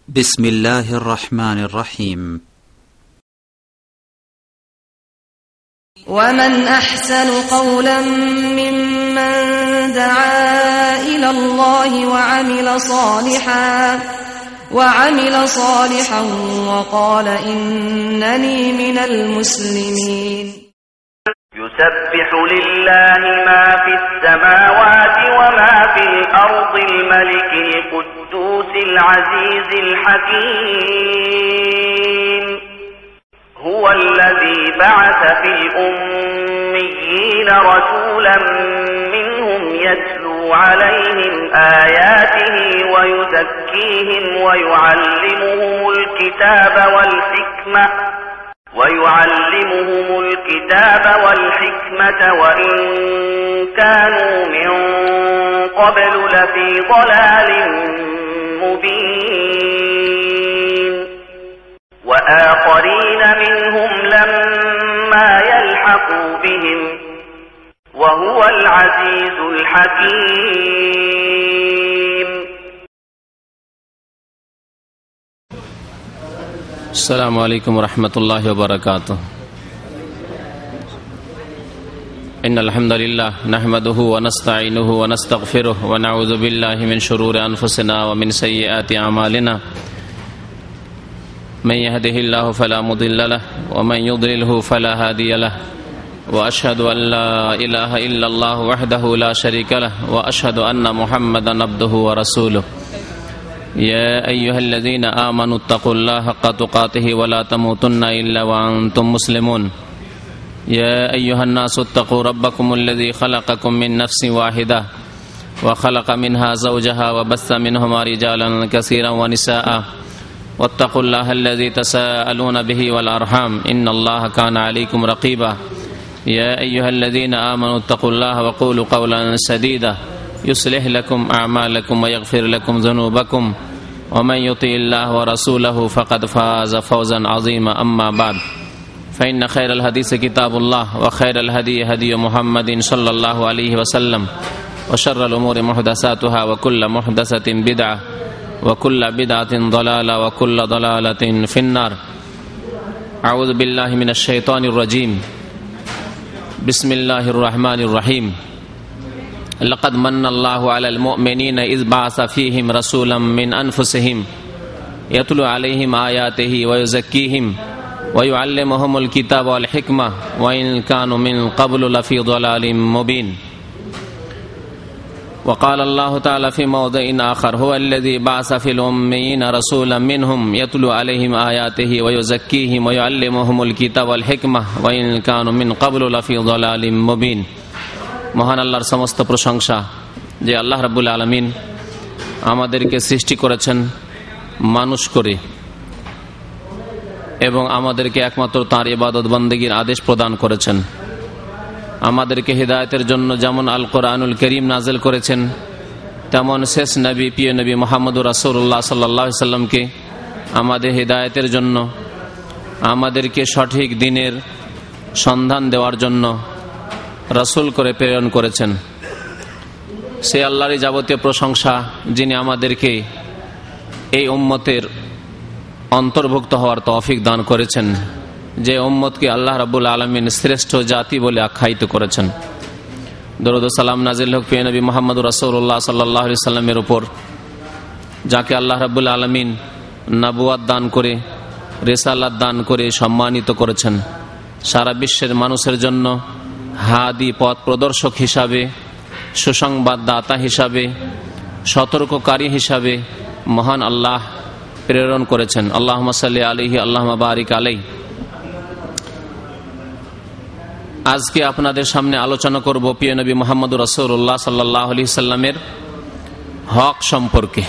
بسم الله الرحمن الرحيم. ومن أحسن قولا ممن دعا إلى الله وعمل صالحا وقال إنني من المسلمين. يسبح لله ما في السماوات وما في الأرض الملك القدوس العزيز الحكيم. هو الذي بعث في الأميين رسولا منهم يتلو عليهم آياته ويزكيهم ويعلمهم الكتاب والحكمة وإن كانوا من قبل لفي ضلال مبين. وآخرين منهم لما يلحقوا بهم وهو العزيز الحكيم. السلام عليكم ورحمة الله وبركاته. إن الحمد لله نحمده ونستعينه ونستغفره ونعوذ بالله من شرور أنفسنا ومن سيئات أعمالنا. من يهده الله فلا مضل له ومن يضلله فلا هادي له وأشهد أن لا إله إلا الله وحده لا شريك له وأشهد أن محمدا عبده ورسوله. يا أيها الذين آمنوا اتقوا الله حق تقاته ولا تموتن إلا وأنتم مسلمون. يا أيها الناس اتقوا ربكم الذي خلقكم من نفس واحدة وخلق منها زوجها وبث منهما رجالا كثيرا ونساء واتقوا الله الذي تساءلون به والأرحام إن الله كان عليكم رقيبا. يا أيها الذين آمنوا اتقوا الله وقولوا قولا سديدا يصلح لكم أعمالكم ويغفر لكم ذنوبكم ومن يطع الله ورسوله فقد فاز فوزا عظيما. أما بعد فإن خير الحديث كتاب الله وخير الهدي هدي محمد صلى الله عليه وسلم وشر الأمور محدثاتها وكل محدثة بدعة وكل بدعة ضلالة وكل ضلالة في النار. أعوذ بالله من الشيطان الرجيم. بسم الله الرحمن الرحيم. لقد من الله على المؤمنين إذ بعث فيهم رسولا من أنفسهم يتلو عليهم آياته ويزكيهم ويعلمهم الكتاب والحكمة وإن كانوا من قبل لفي ضلال مبين. وقال الله تعالى في موضع آخر هو الذي بعث في الأميين رسولا منهم يتلو عليهم آياته ويزكيهم ويعلمهم الكتاب والحكمة وإن كانوا من قبل لفي ضلال مبين. মহান আল্লাহর সমস্ত প্রশংসা যে আল্লাহ রাব্বুল আলামিন আমাদেরকে সৃষ্টি করেছেন মানুষ করে এবং আমাদেরকে একমাত্র তাঁর ইবাদত বন্দেগীর আদেশ প্রদান করেছেন। আমাদেরকে হিদায়াতের জন্য যেমন আল কোরআনুল কারীম নাযিল করেছেন তেমন শেষ নবী প্রিয় নবী মুহাম্মদুর রাসূলুল্লাহ সাল্লাল্লাহু আলাইহি সাল্লামকে আমাদের হিদায়াতের জন্য, আমাদেরকে সঠিক দ্বীনের সন্ধান দেওয়ার জন্য রাসূল করে প্রেরণ করেছেন। সে আল্লাহরই যাবতীয় প্রশংসা যিনি আমাদেরকে এই উম্মতের অন্তর্ভুক্ত হওয়ার তৌফিক দান করেছেন, যে উম্মতকে আল্লাহ রাব্বুল আলামিন শ্রেষ্ঠ জাতি বলে আখ্যায়িত করেছেন। দরুদ ও সালাম নাজিল হোক প্রিয় নবী মুহাম্মদুর রাসূলুল্লাহ সাল্লাল্লাহু আলাইহি সাল্লামের উপর, যাকে আল্লাহ রাব্বুল আলামিন নবুয়ত দান করে, রিসালাত দান করে সম্মানিত করেছেন। সারা বিশ্বের মানুষের জন্য হাদি পথ প্রদর্শক হিসাবে, সুসংবাদদাতা হিসাবে, সতর্ককারী হিসাবে মহান আল্লাহ প্রেরণ করেছেন। আল্লাহুম্মা সাল্লি আলাইহি আল্লাহুম্মা বারিক আলাইহি। আজকে আপনাদের সামনে আলোচনা করব প্রিয় নবী মুহাম্মদুর রাসূলুল্লাহ সাল্লাল্লাহু আলাইহি সাল্লামের হক সম্পর্কে,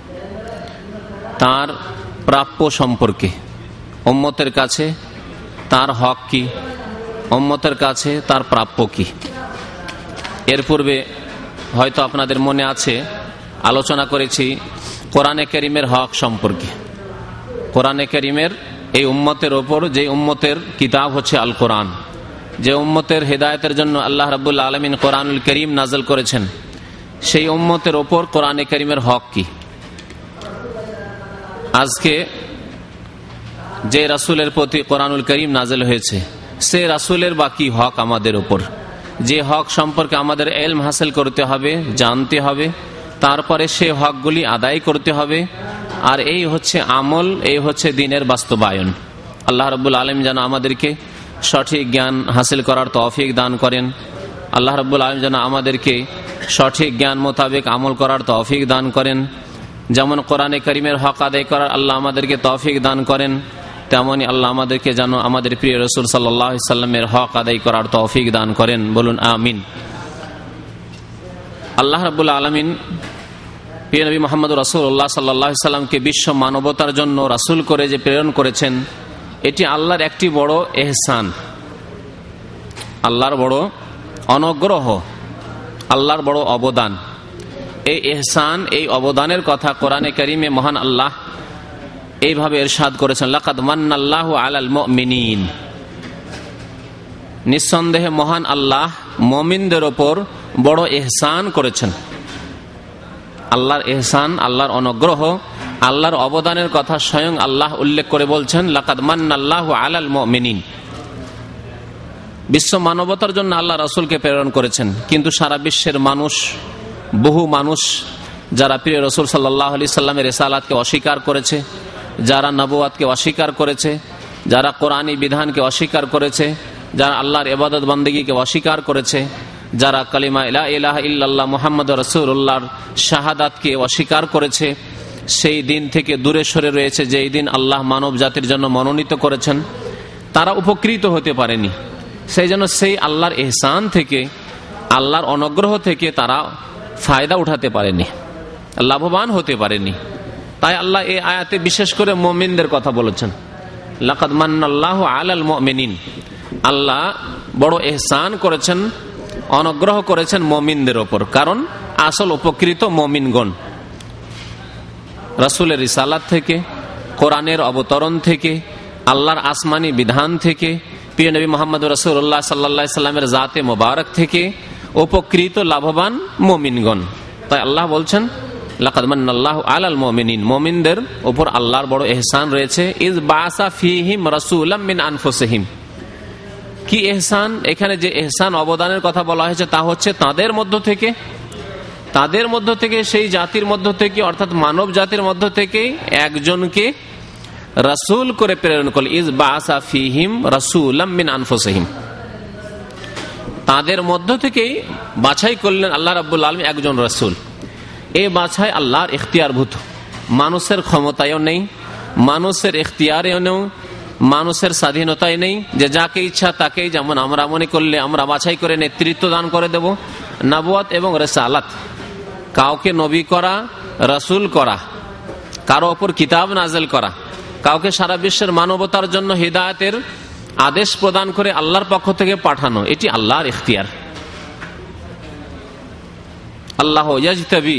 তার প্রাপ্য সম্পর্কে। উম্মতের কাছে তার হক কি, উম্মতের কাছে তার প্রাপ্য কি। এর পূর্বে হয়তো আপনাদের মনে আছে আলোচনা করেছি কোরআনে কারীমের হক সম্পর্কে। কোরআনে কারীমের এই উম্মতের ওপর, যে উম্মতের কিতাব হচ্ছে আল কোরআন, যে উম্মতের হেদায়েতের জন্য আল্লাহ রাব্বুল আলামিন কোরআনুল কারীম নাযিল করেছেন, সেই উম্মতের ওপর কোরআনে কারীমের হক কি। আজকে যে রাসূলের প্রতি কোরআনুল কারীম নাযিল হয়েছে, সে রাসূলের বাকি হক আমাদের উপর, যে হক সম্পর্কে আমাদের ইলম হাসিল করতে হবে, জানতে হবে, তারপরে সে হকগুলি আদায় করতে হবে। আর এই হচ্ছে আমল, এই হচ্ছে দ্বীনের বাস্তবায়ন। আল্লাহ রাব্বুল আলামিন যেন আমাদেরকে সঠিক জ্ঞান হাসিল করার তৌফিক দান করেন। আল্লাহ রাব্বুল আলামিন যেন আমাদেরকে সঠিক জ্ঞান মোতাবেক আমল করার তৌফিক দান করেন। যেমন কোরআনে কারীমের হক আদায় করার আল্লাহ আমাদেরকে তৌফিক দান করেন, তেমনি আল্লাহ আমাদেরকে যেন আমাদের প্রিয় রাসূল সাল্লাল্লাহু আলাইহি সাল্লামের হক আদায় করার তৌফিক দান করেন। বলুন আমিন। আল্লাহ রাব্বুল আলামিন প্রিয় নবী মুহাম্মদ রাসূলুল্লাহ সাল্লাল্লাহু আলাইহি সাল্লামকে বিশ্ব মানবতার জন্য রাসূল করে যে প্রেরণ করেছেন, এটি আল্লাহর একটি বড় ইহসান, আল্লাহর বড় অনুগ্রহ, আল্লাহর বড় অবদান। এই ইহসান, এই অবদানের কথা কোরআনে কারীমে মহান আল্লাহ এইভাবে ইরশাদ করেছেন, লাকাদ মান্নাল্লাহু আলাল মুমিনিন। নিঃসন্দেহে মহান আল্লাহ মুমিনদের উপর বড় ইহসান করেছেন। আল্লাহর ইহসান, আল্লাহর অনুগ্রহ, আল্লাহর অবদানের কথা স্বয়ং আল্লাহ উল্লেখ করে বলছেন, লাকাদ মান্নাল্লাহু আলাল মুমিনিন। বিশ্ব মানবতার জন্য আল্লাহ রাসূলকে প্রেরণ করেছেন, কিন্তু সারা বিশ্বের মানুষ, বহু মানুষ যারা প্রিয় রাসূল সাল্লাল্লাহু আলাইহি সাল্লামের রিসালাতকে অস্বীকার করেছে, যারা নবুয়াতকে অস্বীকার করেছে, যারা কোরআনী বিধানকে অস্বীকার করেছে, যারা আল্লাহর ইবাদত বন্দেগীকে অস্বীকার করেছে, যারা কালিমা লা ইলাহা ইল্লাল্লাহ মুহাম্মাদুর রাসূলুল্লাহর শাহাদাতকে অস্বীকার করেছে, সেই দিন থেকে দূরে সরে রয়েছে, যেই দিন আল্লাহ মানব জাতির জন্য মনোনীত করেছেন, তারা উপকৃত হতে পারেনি। সেই জন্য সেই আল্লাহর ইহসান থেকে, আল্লাহর অনুগ্রহ থেকে তারা ফায়দা উঠাতে পারেনি, লাভবান হতে পারেনি। তাই আল্লাহ এই আয়াতে বিশেষ করে মুমিনদের কথা বলেছেন, লাকাদ মান্নাল্লাহু আলাল মুমিনিন। আল্লাহ বড় ইহসান করেছেন, অনুগ্রহ করেছেন মুমিনদের উপর, কারণ আসল উপকৃত মুমিনগণ। রাসূলের রিসালাত থেকে, কোরআনের অবতরণ থেকে, আল্লাহর আসমানি বিধান থেকে, প্রিয় নবী মুহাম্মদ রাসূলুল্লাহ সাল্লাল্লাহু আলাইহি সাল্লামের জাতে মোবারক থেকে উপকৃত লাভবান মুমিনগণ। তাই আল্লাহ বলছেন, লাকাদ মান্নাল্লাহু আলাল মুমিনিন। মুমিনদের উপর আল্লাহর বড় ইহসান রয়েছে। ইজ বাসা ফীহিম রাসূলাম মিন আনফুসিহিম। কি ইহসান? এখানে যে ইহসান অবদানের কথা বলা হয়েছে তা হচ্ছে তাদের মধ্য থেকে, সেই জাতির মধ্য থেকে, অর্থাৎ মানব জাতির মধ্য থেকে একজনকে রাসূল করে প্রেরণ করল। ইজ বাসা ফীহিম রাসূলাম মিন আনফুসিহিম। তাদের মধ্য থেকেই বাছাই করলেন আল্লাহ রাব্বুল আলামিন একজন রাসূল। এই বাছাই আল্লাহর ইখতিয়ারভূত, মানুষের ক্ষমতায়ও নেই, মানুষের ইখতিয়ারেও নেই, মানুষের স্বাধীনতায় নেই যে যাকে ইচ্ছা তাকেই, যেমন আমরা মনে করলে আমরা বাছাই করে নেতৃত্ব দান করে দেব। নবুয়ত এবং রিসালাত, কাউকে নবী করা, রাসূল করা, কারো ওপর কিতাব নাযিল করা, কাউকে সারা বিশ্বের মানবতার জন্য হিদায়াতের আদেশ প্রদান করে আল্লাহর পক্ষ থেকে পাঠানো, এটি আল্লাহর ইখতিয়ার। আল্লাহ ইয়াজতাবি,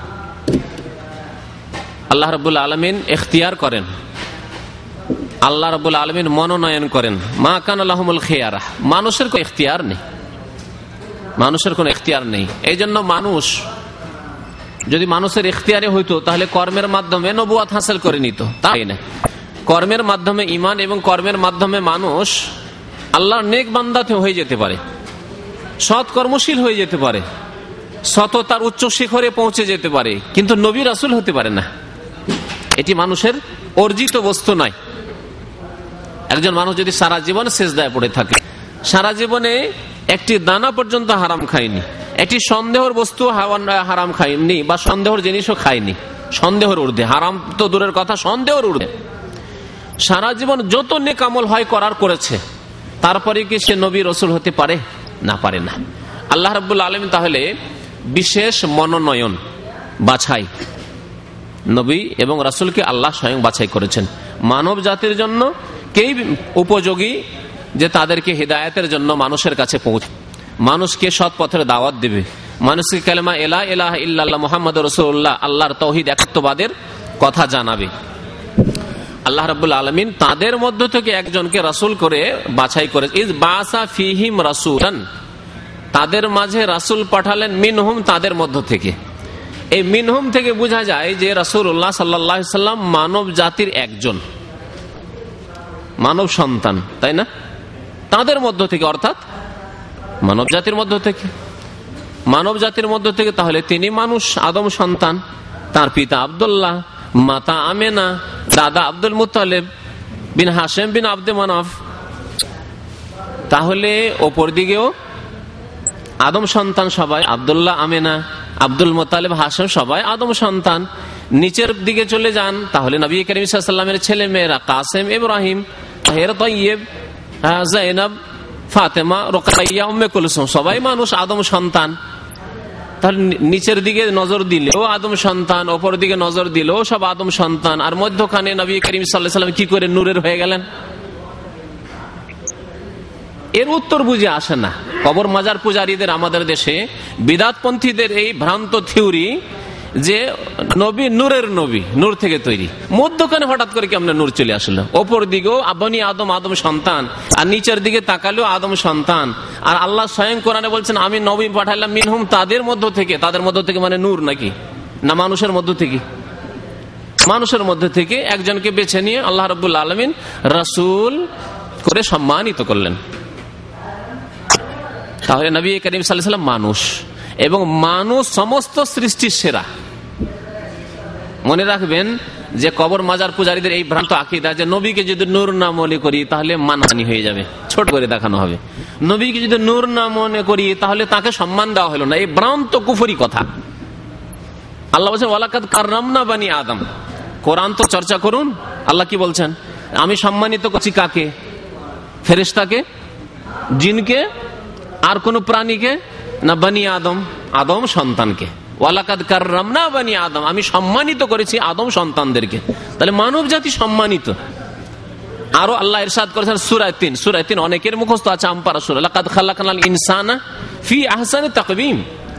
আল্লাহ রাব্বুল আলামিন ইখতিয়ার করেন, আল্লাহ রাব্বুল আলামিন মনোনয়ন করেন। মা কানা লাহুমুল খিয়ারা, মানুষের কোনো ইখতিয়ার নেই, মানুষের কোনো ইখতিয়ার নেই। এই জন্য মানুষ, যদি মানুষের ইখতিয়ারে হইতো তাহলে কর্মের মাধ্যমে নবুয়ত হাসিল করে নিত, তাই না? কর্মের মাধ্যমে ঈমান এবং কর্মের মাধ্যমে মানুষ আল্লাহর নেক বান্দা হয়ে যেতে পারে, সৎ কর্মশীল হয়ে যেতে পারে, সততার উচ্চ শিখরে পৌঁছে যেতে পারে, কিন্তু নবী রাসূল হতে পারে না। এটি মানুষের অর্জিত বস্তু নয়। একজন মানুষ যদি সারা জীবন সিজদায় পড়ে থাকে, সারা জীবনে একটি দানা পর্যন্ত হারাম খায়নি, একটি সন্দেহের বস্তু হারাম খায়নি বা সন্দেহের জিনিসও খায়নি, সন্দেহের ঊর্ধ্বে, হারাম তো দূরের কথা, সন্দেহের ঊর্ধ্বে সারা জীবন যত নেক আমল হয় করার করেছে, তারপরে কি সে নবী রাসূল হতে পারে? না, পারে না। আল্লাহ রাব্বুল আলামিন তাহলে বিশেষ মনোনয়ন, বাছাই, নবী এবং রাসূলকে আল্লাহ স্বয়ং বাছাই করেছেন মানব জাতির জন্য। কেই উপযোগী যে তাদেরকে হিদায়াতের জন্য মানুষের কাছে পৌঁছে, মানুষকে সৎ পথের দাওয়াত দেবে, মানুষকে কালেমা লা ইলাহা ইল্লাল্লাহ মুহাম্মাদুর রাসূলুল্লাহ, আল্লাহর তাওহীদ একাত্মবাদের কথা জানাবে। আল্লাহ রাব্বুল আলামিন তাদের মধ্য থেকে একজনকে রাসূল করে বাছাই করে। ইজ বাসা ফীহিম রাসূলান, তাদের মাঝে রাসূল পাঠালেন, মিনহুম, তাদের মধ্য থেকে। এই মিনহুম থেকে বোঝা যায় যে রাসূলুল্লাহ সাল্লাল্লাহু আলাইহি সাল্লাম মানব জাতির একজন মানব সন্তান, তাই না? তাদের মধ্য থেকে, অর্থাৎ মানব জাতির মধ্য থেকে, মানব জাতির মধ্য থেকে। তাহলে তিনি মানুষ, আদম সন্তান। তার পিতা আব্দুল্লাহ, মাতা আমেনা, দাদা আব্দুল মুত্তালিব বিন হাশেম বিন আব্দে মানাফ। তাহলে ওপর দিকেও আদম সন্তান সবাই, আব্দুল্লাহ, আমেনা, আব্দুল মুত্তালিব, হাশেম সবাই আদম সন্তান। নিচের দিকে চলে যান, তাহলে নবী করিম সাল্লাল্লাহু আলাইহি ওয়াসাল্লামের ছেলে মেয়েরা কাসেম, ইব্রাহিম, তাহের, তাইয়্যিব, যায়েনব, ফাতেমা, রুকাইয়া, উম্মে কুলসুম সবাই মানুষ, আদম সন্তান। তাহলে নিচের দিকে নজর দিলেও আদম সন্তান, ওপর দিকে নজর দিলেও সব আদম সন্তান। আর মধ্যখানে নবী করিম সাল্লাল্লাহু আলাইহি ওয়াসাল্লাম কি করে নূরের হয়ে গেলেন? এর উত্তর বুঝে আসে না। কবর মাজার পূজারীদের, আমাদের দেশে বিদআতপন্থীদের এই ভ্রান্ত থিওরি যে নবী নূরের নবী, নূর থেকে তৈরি। মধ্যখানে হঠাৎ করে কেমনে নূর চলে আসলো? ওপর দিকেও বনি আদম, আদম সন্তান, আর নিচের দিকে তাকালেও আদম সন্তান। আর আল্লাহ স্বয়ং কোরআনে বলছেন আমি নবী পাঠালাম মিনহুম, তাদের মধ্য থেকে। তাদের মধ্য থেকে মানে নূর নাকি না মানুষের মধ্য থেকে? মানুষের মধ্য থেকে একজনকে বেছে নিয়ে আল্লাহ রাব্বুল আলামিন রাসূল করে সম্মানিত করলেন। তাহলে নবী করিম সাল্লাল্লাহু আলাইহি ওয়াসাল্লাম মানুষ, এবং মানুষ সমস্ত সৃষ্টির সেরা। মনে রাখবেন যে কবর মাজার পূজারীদের এই ভ্রান্ত আকীদা যে নবীকে যদি নূর না মনে করি তাহলে মানহানি হয়ে যাবে, ছোট করে দেখানো হবে। নবীকে যদি নূর না মনে করি তাহলে তাকে সম্মান দেওয়া হলো না। এই ভ্রান্ত কুফরি কথা। আল্লাহ বলছেন ওয়ালাকাদ কাররামনা বানি আদম। কোরআন তো চর্চা করুন। আল্লাহ কি বলছেন? আমি সম্মানিত করছি কাকে? ফেরেশতাকে, জিনকে, আর কোন প্রাণীকে না? বানি আদম, আদম সন্তানকে। ওয়ালাকাদ কাররামনা বানি আদম, আমি সম্মানিত করেছি আদম সন্তানদেরকে। তাহলে মানব জাতি সম্মানিত। আরো আল্লাহ ইরশাদ করেছেন সূরা ৩, সূরা ৩ অনেকের মুখস্থ আছে, আমপারা সূরা, লাকাদ খালাকনাল ইনসানা ফি আহসানি তাকবীম।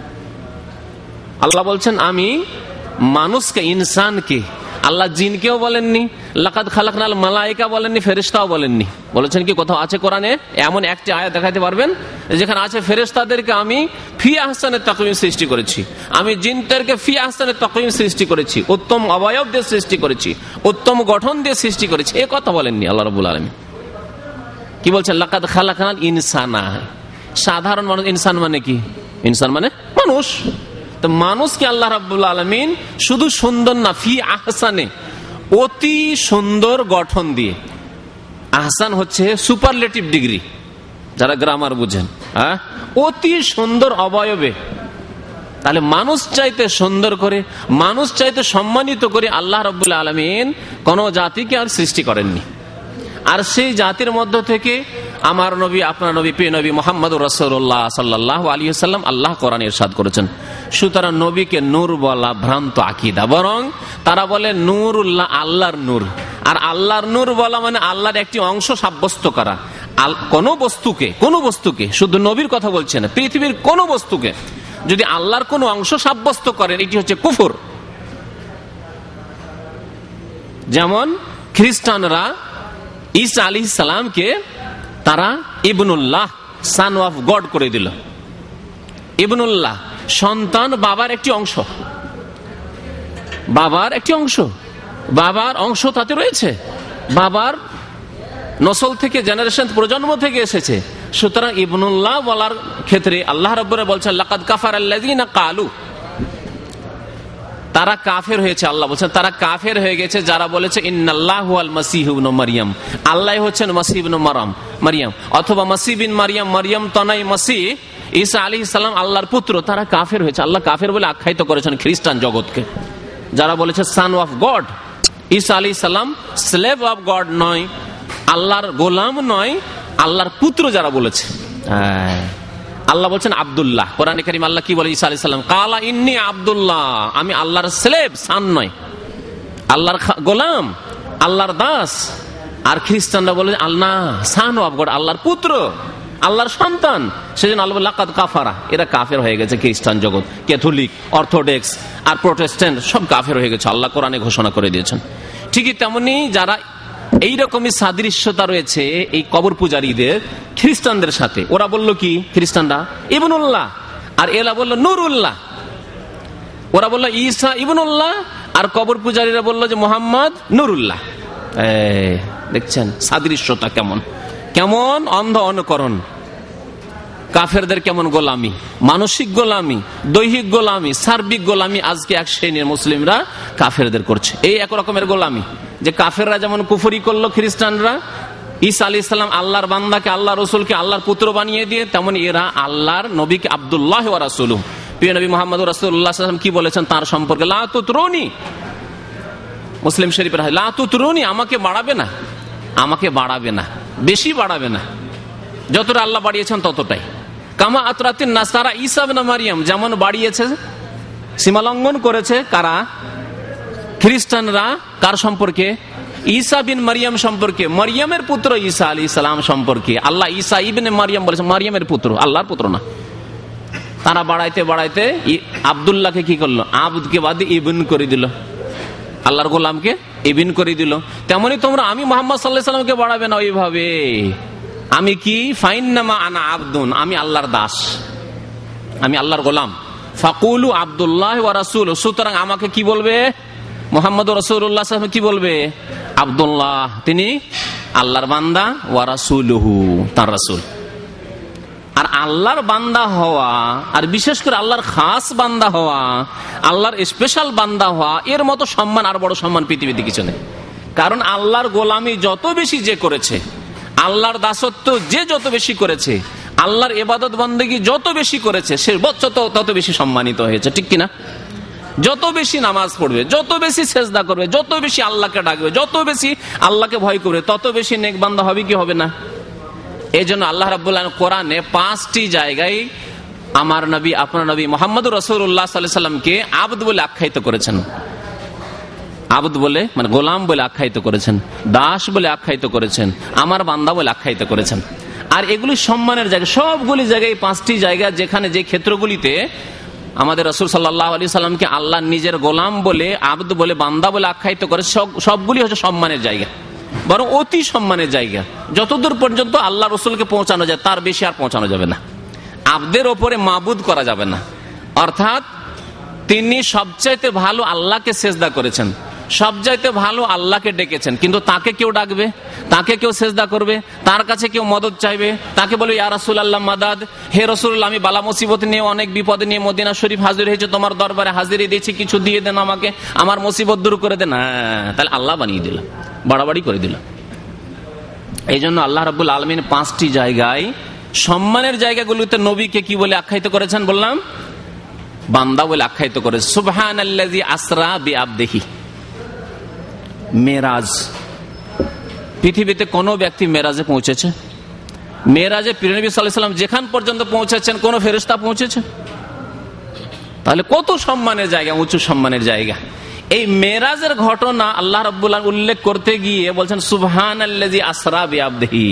আল্লাহ বলছেন আমি মানুষকে, ইনসানকে, আল্লাহ জিনকেও বলেননি, লাকাদ খালাকনাল মালায়েকা বলেননি, ফেরেশতাও বলেননি। বলেছেন কি কোথাও আছে কোরআনে? এমন একটি আয়াত দেখাতে পারবেন যেখানে আছে ফেরেশতাদেরকে আমি ফি আহসানি তাকওয়িম সৃষ্টি করেছি, আমি জিনদেরকে ফি আহসানি তাকওয়িম সৃষ্টি করেছি, উত্তম অবয়ব দিয়ে সৃষ্টি করেছি, উত্তম গঠন দিয়ে সৃষ্টি করেছি। এই কথা বলেননি আল্লাহ রাব্বুল আলামিন। কি বলছেন? লাকাদ খালাকনাল ইনসানা। সাধারণ মানুষ। ইনসান মানে কি? ইনসান মানে মানুষ। তো মানুষকে আল্লাহ রাব্বুল আলামিন শুধু সুন্দর না, ফি আহসানে, অতি সুন্দর গঠন দিয়ে। আহসান হচ্ছে সুপারলেটিভ ডিগ্রি, যারা গ্রামার বুঝেন, অতি সুন্দর অবয়বে। তাহলে মানুষ চাইতে সুন্দর করে, মানুষ চাইতে সম্মানিত করে আল্লাহ রাব্বুল আলামিন কোন জাতিকে আর সৃষ্টি করেননি। আর সেই জাতির মধ্য থেকে আমার নবী, আপনার নবী, প্রিয় নবী মুহাম্মদুর রাসূলুল্লাহ সাল্লাল্লাহু আলাইহি ওয়াসাল্লাম আল্লাহ কোরআনে ইরশাদ করেছেন। সুতরাং নবীকে নূর বলা ভ্রান্ত আকীদা। বরং তারা বলে নূরুল্লাহ, আল্লাহর নূর। আর আল্লাহর নূর বলা মানে আল্লাহর একটি অংশ সাব্যস্ত করা। কোন বস্তুকে, শুধু নবীর কথা বলছে না, পৃথিবীর কোন বস্তুকে যদি আল্লাহর কোন অংশ সাব্যস্ত করেন, এটি হচ্ছে কুফর। যেমন খ্রিস্টানরা ঈসা আলাইহিস সালামকে তারা ইবনুল্লাহ, সান অফ গড করে দিল। ইবনুল্লাহ, সন্তান বাবার একটি অংশ, বাবার একটি অংশ, বাবার অংশ তাতে রয়েছে, বাবার নসল থেকে, জেনারেশন, প্রজন্ম থেকে এসেছে। সুতরাং ইবনুল্লাহ বলার ক্ষেত্রে আল্লাহ রাব্বুল বলছেন লাকাদ কাফারাল্লাযীনা কালু, তারা কাফের হয়েছে। আল্লাহ বলছেন তারা কাফের হয়ে গেছে যারা বলেছে ইন্নাল্লাহু আল মাসীহু ইবনু মারইয়াম, আল্লাহ হচ্ছেন মাসীহ ইবনে মারইয়াম, অথবা মাসীহ বিন মারইয়াম, মারইয়াম তনাই মাসীহ, ঈসা আলাইহিস সালাম আল্লাহর পুত্র। তারা কাফের হয়েছে। আল্লাহ কাফের বলে আখ্যায়িত করেছেন খ্রিস্টান জগৎকে, যারা বলেছে সান অফ গড। ঈসা আলাইহিস সালাম স্লেভ অফ গড নয়, আল্লাহর গোলাম নয়, আল্লাহর পুত্র যারা বলেছে। আল্লাহ বলছেন আব্দুল্লাহ। কোরআনে কারীম আল্লাহ কি বলে ঈসা আলাইহিস সালাম? কালা ইন্নী আব্দুল্লাহ, আমি আল্লাহর স্লেভ, সান নয়, আল্লাহর গোলাম, আল্লাহর দাস। আর খ্রিস্টানরা বলে আল্লাহ সান অফ গড, আল্লাহর পুত্র, আল্লাহর সন্তান। সেজন্য আল্লাহ লাকাদ কাফারা, এরা কাফের হয়ে গেছে। খ্রিস্টান জগৎ, ক্যাথলিক, অর্থোডক্স আর প্রোটেস্ট্যান্ট সব কাফের হয়ে গেছে, আল্লাহ কোরআনে ঘোষণা করে দিয়েছেন। ঠিকই তেমনি যারা এইরকমই সাদৃশ্যতা রয়েছে এই কবর পূজারীদের খ্রিস্টানদের সাথে, ওরা বলল কি? খ্রিস্টানরা ইবনুল্লাহ, আর এরা বলল নুরুল্লাহ। ওরা বললো ঈসা ইবনুল্লাহ, আর কবর পূজারীরা বললো যে মোহাম্মদ নুরুল্লাহ। দেখছেন সাদৃশ্যতা কেমন, কেমন অন্ধ অনুকরণ, কাফেরদের কেমন গোলামি, মানসিক গোলামি, দৈহিক গোলামি, সার্বিক গোলামি আজকে এক শ্রেণীর মুসলিমরা কাফেরদের করছে। এই এক রকমের গোলামি, যে কাফেররা যেমন কুফরি করলো খ্রিস্টানরা ঈসা আলাইহিস সালাম আল্লাহর বান্দাকে, আল্লাহ রসুলকে আল্লাহর পুত্র বানিয়ে দিয়ে, তেমন এরা আল্লাহর নবীকে আব্দুল্লাহ ওয়া রাসূলুহু, প্রিয় নবী মুহাম্মদ রাসূলুল্লাহ সাল্লাল্লাহু আলাইহি ওয়াসাল্লাম কি বলেছেন তার সম্পর্কে, লা তুতরুনি, মুসলিম শরীফের হাদিস, লা তুতরুনি, আমাকে বাড়াবে না, আমাকে বাড়াবে না, বেশি বাড়াবে না, যতটা আল্লাহ বাড়িয়েছেন ততটাই। কামা আতরাতিন নাসারা ঈসা ইবনে মারইয়াম, যেমন বাড়িয়েছে, সীমালঙ্ঘন করেছে কারা, খ্রিস্টানরা, কার সম্পর্কে, ঈসা বিন মারইয়াম সম্পর্কে, মারইয়ামের পুত্র ঈসা আলাইহিস সালাম সম্পর্কে। আল্লাহ ঈসা ইবনে মারইয়াম বলেছে, মারইয়ামের পুত্র, আল্লাহর পুত্র না। তারা বাড়াইতে বাড়াইতে আব্দুল্লাহকে কি করলো, আবদকে বাদে ইবন করে দিল, আল্লাহর গোলামকে ইবন করে দিল। তেমনি তোমরা আমি মুহাম্মদ সাল্লাল্লাহু আলাইহি ওয়াসাল্লামকে বাড়াবে না ওইভাবে। আমি কি, ফাইন্নামা আনা আবদুন, আমি আল্লাহর দাস, আমি আল্লাহর গোলাম। ফাকুলু আব্দুল্লাহ ওয়া রাসূলুহু, সুতরাং আমাকে কি বলবে, মুহাম্মদ রাসূলুল্লাহ সাল্লাল্লাহু আলাইহি ওয়াসাল্লাম কি বলবে, আব্দুল্লাহ, তিনি আল্লাহর বান্দা, ওয়া রাসূলুহু, তার রাসূল। আর আল্লাহর বান্দা হওয়া, আর বিশেষ করে আল্লাহর খাস বান্দা হওয়া, আল্লাহর স্পেশাল বান্দা হওয়া, এর মতো সম্মান আর বড় সম্মান পৃথিবীতে কিছু নেই। কারণ আল্লাহর গোলামি যত বেশি যে করেছে, আল্লাহর দাসত্ব যে যত বেশি করেছে, আল্লাহর ইবাদত বন্দেগী যত বেশি করেছে, সে তত বেশি সম্মানিত হয়েছে, ঠিক কিনা? যত বেশি নামাজ পড়বে, যত বেশি সেজদা করবে, যত বেশি আল্লাহকে ডাকবে, যত বেশি আল্লাহকে ভয় করবে, তত বেশি নেক বান্দা হবে কি হবে না? এই জন্য আল্লাহ রাব্বুল আলামিন কোরআনে 5টি জায়গায় আমার নবী, আপনার নবী মুহাম্মদুর রাসূলুল্লাহ সাল্লাল্লাহু আলাইহি ওয়াসাল্লামকে আবদ বলে আখ্যায়িত করেছেন। আবদ বলে মানে গোলাম বলে আখ্যায়িত করেছেন, দাস বলে আখ্যায়িত করেছেন, আমার বান্দা বলে আখ্যায়িত করেছেন। আর এগুলি সম্মানের জায়গা, সবগুলি জায়গায় 5টি জায়গা, যেখানে যে ক্ষেত্রগুলিতে আমাদের রাসূল সাল্লাল্লাহু আলাইহি ওয়াসাল্লামকে আল্লাহ নিজের গোলাম বলে, আবদ বলে, বান্দা বলে আখ্যায়িত করে, সবগুলি হচ্ছে সম্মানের জায়গা, বরং অতি সম্মানের জায়গা। যতদূর পর্যন্ত আল্লাহ রসুলকে পৌঁছানো যায় তার বেশি আর পৌঁছানো যাবে না। আবদের ওপরে মাবুদ করা যাবে না, অর্থাৎ তিনি সবচাইতে ভালো আল্লাহকে সেজদা করেছেন, সবচাইতে ভালো আল্লাহকে ডেকেছেন, কিন্তু তাকে কেউ ডাকবে, তাকে কেউ সেজদা করবে, তার কাছে কেউ মদত চাইবে, তাকে বলবে ইয়া রাসূলুল্লাহ মাদাদ, হে রাসূলুল্লাহ আমি বালা মুসিবত নিয়ে, অনেক বিপদে নিয়ে মদিনা শরীফ হাজির হয়েছে, তোমার দরবারে হাজিরি দিয়েছি, কিছু দিয়ে দেন আমাকে, আমার মুসিবত দূর করে দেন। তাহলে আল্লাহ বানিয়ে দিল, বাড়াবাড়ি করে দিল। এই জন্য আল্লাহ রাব্বুল আলামিন 5টি জায়গায় সম্মানের জায়গাগুলোতে নবীকে কি বলে আখ্যায়িত করেছেন বললাম, বান্দা বলে আখ্যায়িত করেছেন। সুবহানাল্লাযী আসরা বিআবদিহি, মেরাজ, পৃথিবীতে কোন ব্যক্তি মেরাজে পৌঁছেছে? মেরাজে প্রিয় নবী সাল্লাল্লাহু আলাইহি ওয়াসাল্লাম যেখান পর্যন্ত পৌঁছেছেন কোন ফেরেশতা পৌঁছেছে? তাহলে কত সম্মানের জায়গা, উঁচু সম্মানের জায়গা। এই মেরাজের ঘটনা আল্লাহ রাব্বুল আলামিন উল্লেখ করতে গিয়ে বলছেন সুবহানাল্লাযী আসরা বিআবদিহি,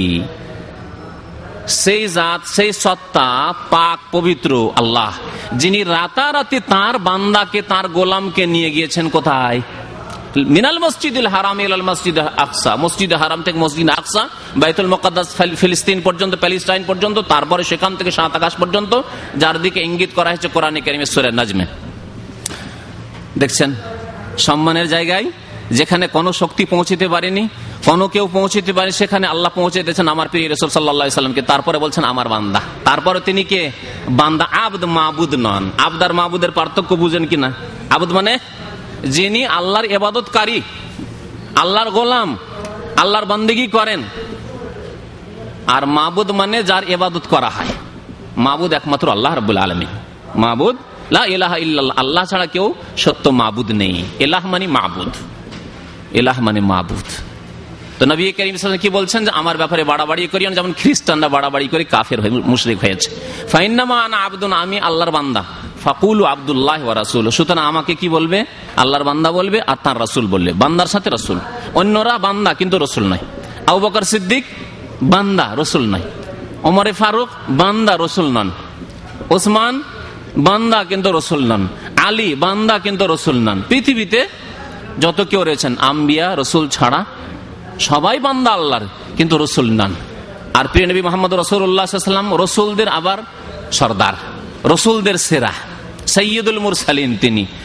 সেই জাত, সেই সত্তা পাক পবিত্র আল্লাহ, যিনি রাতারাতি তার বান্দাকে, তার গোলামকে নিয়ে গিয়েছেন কোথায়? মিনাল মসজিদুল হারাম ইলাল মসজিদ আকসা, মসজিদ হারাম থেকে মসজিদ আকসা, বাইতুল মুকাদ্দাস ফিলিস্তিন পর্যন্ত, প্যালেস্টাইন পর্যন্ত, তারপরে সেখান থেকে 7 আকাশ পর্যন্ত, যার দিকে ইঙ্গিত করা হয়েছে কোরআনে কারীমের সূরা নাজমে। দেখছেন সম্মানের জায়গায়, যেখানে কোনো শক্তি পৌঁছতে পারেনি, কোনো কেউ পৌঁছতে পারে, সেখানে আল্লাহ পৌঁছে দিয়েছেন আমার প্রিয় রাসূল সাল্লাল্লাহু আলাইহি ওয়াসাল্লামকে। তারপরে বলছেন আমার বান্দা, তারপরে তিনি কে? বান্দা। আবদ মাবুদ নন। আবদ আর মাবুদের পার্থক্য বুঝেন কিনা? আবদ মানে যিনি আল্লাহর ইবাদতকারী, আল্লাহর গোলাম, আল্লাহর বান্দেগী করেন। আর মাবুদ মানে যার ইবাদত করা হয়। মাবুদ একমাত্র আল্লাহ রাব্বুল আলামিন। মাবুদ লা ইলাহা ইল্লাল্লাহ, আল্লাহ ছাড়া কেউ সত্য মাবুদ নেই। ইলাহ মানে মাবুদ, ইলাহ মানে মাবুদ। তো নবী করিম সাল্লাল্লাহু আলাইহি ওয়াসাল্লাম কি বলছেন যে আমার ব্যাপারে বাড়াবাড়ি করিও না, যেমন খ্রিস্টানরা বাড়াবাড়ি করে কাফের হয়ে মুশরিক হয়েছে। ফাইন্নামা আনা আবদুন, আমি আল্লাহর বান্দা। ফাকুলু আব্দুল্লাহ ওয়া রাসূলুহু, সুতরাং আমাকে কি বলবে? আল্লাহর বান্দা বলবে আর তার রাসূল বলবে। বান্দার সাথে রাসূল, অন্যরা বান্দা কিন্তু রাসূল নয়। আবু বকর সিদ্দিক বান্দা, রাসূল নয়। ওমরে ফারুক বান্দা, রাসূল নন। ওসমান বান্দা কিন্তু রাসূল নন। আলী বান্দা কিন্তু রাসূল নন। পৃথিবীতে যত কেউ রয়েছেন আম্বিয়া রাসূল ছাড়া সবাই বান্দা আল্লাহর, কিন্তু রাসূল নন। আর প্রিয় নবী মুহাম্মদ রাসূলুল্লাহ সাল্লাল্লাহু আলাইহি ওয়াসাল্লাম রাসূলদের আবার সরদার, রাসূলদের সেরা, সাইয়্যিদুল মুরসালিন তিনি।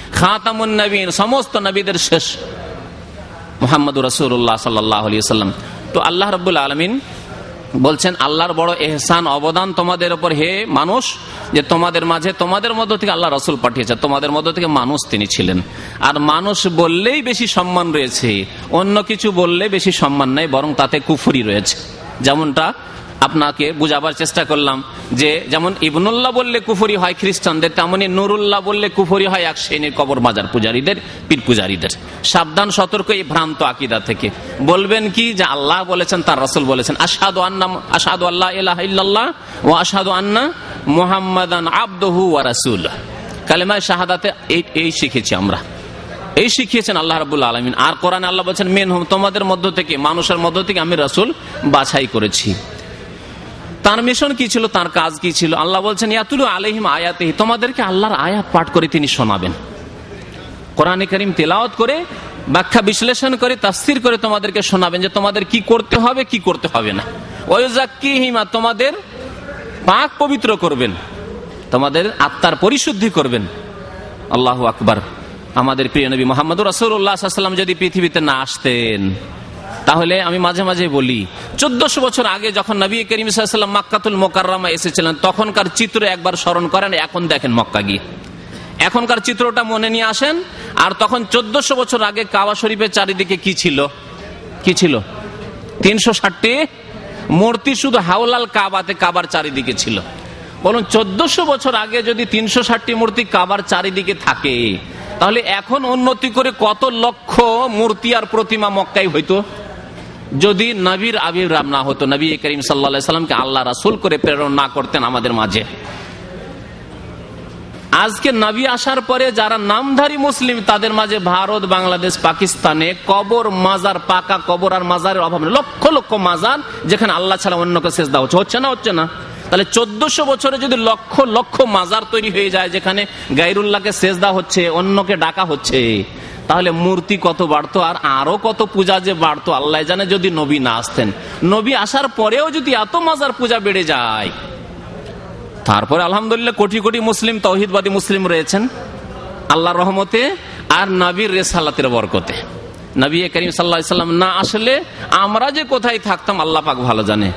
খাতামুন নবীন, সমস্ত নবীদের শেষ মুহাম্মদুর রাসূলুল্লাহ সাল্লাল্লাহু আলাইহি ওয়াসাল্লাম। তো আল্লাহ রাব্বুল আলামিন বলছেন আল্লাহর বড় এহসান অবদান তোমাদের উপর হে মানুষ, যে তোমাদের মাঝে তোমাদের মধ্য থেকে আল্লাহ রাসূল পাঠিয়েছে, তোমাদের মধ্য থেকে মানুষ তিনি ছিলেন। আর মানুষ বললেই বেশি সম্মান রয়েছে, অন্য কিছু বললে বেশি সম্মান নেই, বরং তাতে কুফরি রয়েছে। যেমনটা আপনাকে বুঝাবার চেষ্টা করলাম যে যেমন ইবনুল্লাহ বললে কুফরি হয় খ্রিস্টানদের, তেমনি নুরুল্লাহ বললে কুফরি হয় এক শ্রেণীর কবর মাজার পূজারীদের, পীর পূজারীদের। সাবধান, সতর্ক এই ভ্রান্ত আকীদা থেকে। বলবেন কি যে আল্লাহ বলেছেন, তার রাসূল বলেছেন, আশহাদু আল্লা ইলাহা ইল্লাল্লাহ ওয়া আশহাদু আন্না মুহাম্মাদান আবদুহু ওয়া রাসূলুহু। কালেমায়ে শাহাদাতে এই শিখেছি আমরা, এই শিখিয়েছেন আল্লাহ রাব্বুল আলামিন। আর কোরআনে আল্লাহ বলেছেন মিনহুম, তোমাদের মধ্য থেকে, মানুষের মধ্য থেকে আমি রাসূল বাছাই করেছি। তার মিশন কি ছিল, তার কাজ কি ছিল? আল্লাহ বলছেন ইয়াতুলু আলাইহিম আয়াতিহি, তোমাদেরকে আল্লাহর আয়াত পাঠ করে তিনি শোনাবেন। কোরআনে কারীম তেলাওয়াত করে, ব্যাখ্যা বিশ্লেষণ করে, তাফসীর করে তোমাদেরকে শোনাবেন যে তোমাদের কি করতে হবে, কি করতে হবে না। ওয়া ইউযাক্কিহিম, তোমাদের পাক পবিত্র করবেন, তোমাদের আত্মার পরিশুদ্ধি করবেন। আল্লাহু আকবার। আমাদের প্রিয় নবী মুহাম্মদুর রাসূলুল্লাহ সাল্লাল্লাহু আলাইহি ওয়াসাল্লাম যদি পৃথিবীতে না আসতেন, তাহলে আমি মাঝে মাঝে বলি 1400 বছর আগে যখন নবী করিম সাল্লাল্লাহু আলাইহি ওয়াসাল্লাম মক্কাতুল মুকাররমা এসেছিলেন, তখনকার চিত্র একবার স্মরণ করেন, এখন দেখেন মক্কা গিয়ে এখনকার চিত্রটা মনে নিয়ে আসেন। আর তখন 1400 বছর আগে কাবা শরীফের চারিদিকে কি ছিল? কি ছিল? 360টি মূর্তি শুধু হাওলাল কাবাতে, কাবার চারিদিকে ছিল। বলুন 1400 বছর আগে যদি 360টি মূর্তি কাবার চারিদিকে থাকে, তাহলে এখন উন্নতি করে কত লক্ষ মূর্তি আর প্রতিমা মক্কায় হইতো যদি নবীর আবির্ভাব না হতো, নবী করিম সাল্লাল্লাহু আলাইহি সাল্লামকে আল্লাহ রাসূল করে প্রেরণ না করতেন আমাদের মাঝে। আজকে নবী আসার পরে যারা নামধারী মুসলিম, তাদের মাঝে ভারত, বাংলাদেশ, পাকিস্তানে কবর, মাজার, পাকা কবর আর মাজারের অভাব নেই। লক্ষ লক্ষ মাজার যেখানে আল্লাহ ছাড়া অন্যকে সিজদা হচ্ছে না, হচ্ছে না। তাহলে 1400 বছরে যদি লক্ষ লক্ষ মাজার তৈরি হয়ে যায় যেখানে গায়রুল্লাহকে সিজদা হচ্ছে, অন্যকে ডাকা হচ্ছে, তাহলে মূর্তি কত বাড়তো, আর আরো কত পূজা যে বাড়তো আল্লাহ জানে যদি নবী না আসতেন। নবী আসার পরেও যদি এত মাজার পূজা বেড়ে যায়, তারপরে আলহামদুলিল্লাহ কোটি কোটি মুসলিম, তাওহীদবাদী মুসলিম রয়েছেন আল্লাহর রহমতে আর নবীর রিসালাতের বরকতে। নবী করিম সাল্লাল্লাহু আলাইহি সাল্লাম না আসলে আমরা যে কোথায় থাকতাম আল্লাহ পাক ভালো জানে।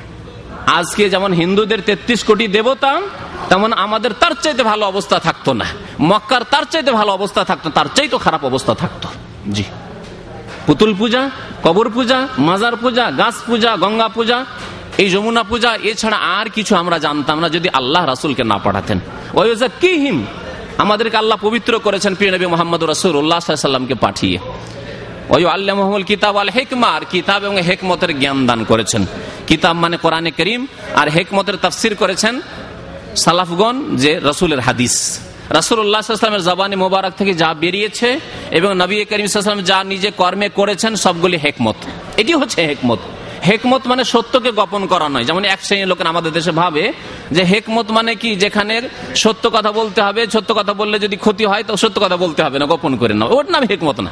আজকে যেমন হিন্দুদের 33 কোটি দেবতা, তেমন আমাদের তার চাইতে ভালো অবস্থা থাকতো না। মক্কার তার চাইতে ভালো অবস্থা থাকতো, তার চাইতে খারাপ অবস্থা থাকতো। জি, পুতুল পূজা, কবর পূজা, মাজার পূজা, গাছ পূজা, গঙ্গা পূজা, এই যমুনা পূজা, এছাড়া আর কিছু আমরা জানতাম না যদি আল্লাহ রাসূলকে না পাঠাতেন। ওয়া ইউযাক্কিহিম, আমাদেরকে আল্লাহ পবিত্র করেছেন প্রিয় নবী মুহাম্মদুর রাসূলুল্লাহ সাল্লাল্লাহু আলাইহি ওয়াসাল্লামকে পাঠিয়ে। ওয়া ইউআল্লিমুহুল কিতাব ওয়াল হিকমা, আর কিতাব এবং হিকমতের জ্ঞান দান করেছেন। কিতাব মানে কোরআনে কারীম, আর হিকমতের তাফসীর করেছেন সালাফগণ যে রাসূলের হাদিস। রাসূলুল্লাহ সাল্লাল্লাহু আলাইহি ওয়াসাল্লামের জবানে মোবারক থেকে যা বেরিয়েছে এবং নবী করিম সাল্লাল্লাহু আলাইহি ওয়াসাল্লাম যা নিজে কর্মে করেছেন, সবগুলি হিকমত। এটি হচ্ছে হিকমত। হিকমত মানে সত্যকে গোপন করা নয়। যেমন এক শ্রেণীর লোকের আমাদের দেশে ভাবে যে হিকমত মানে কি, যেখানে সত্য কথা বলতে হবে, সত্য কথা বললে যদি ক্ষতি হয় তো সত্য কথা বলতে হবে না, গোপন করে না, ওর নাম হিকমত না।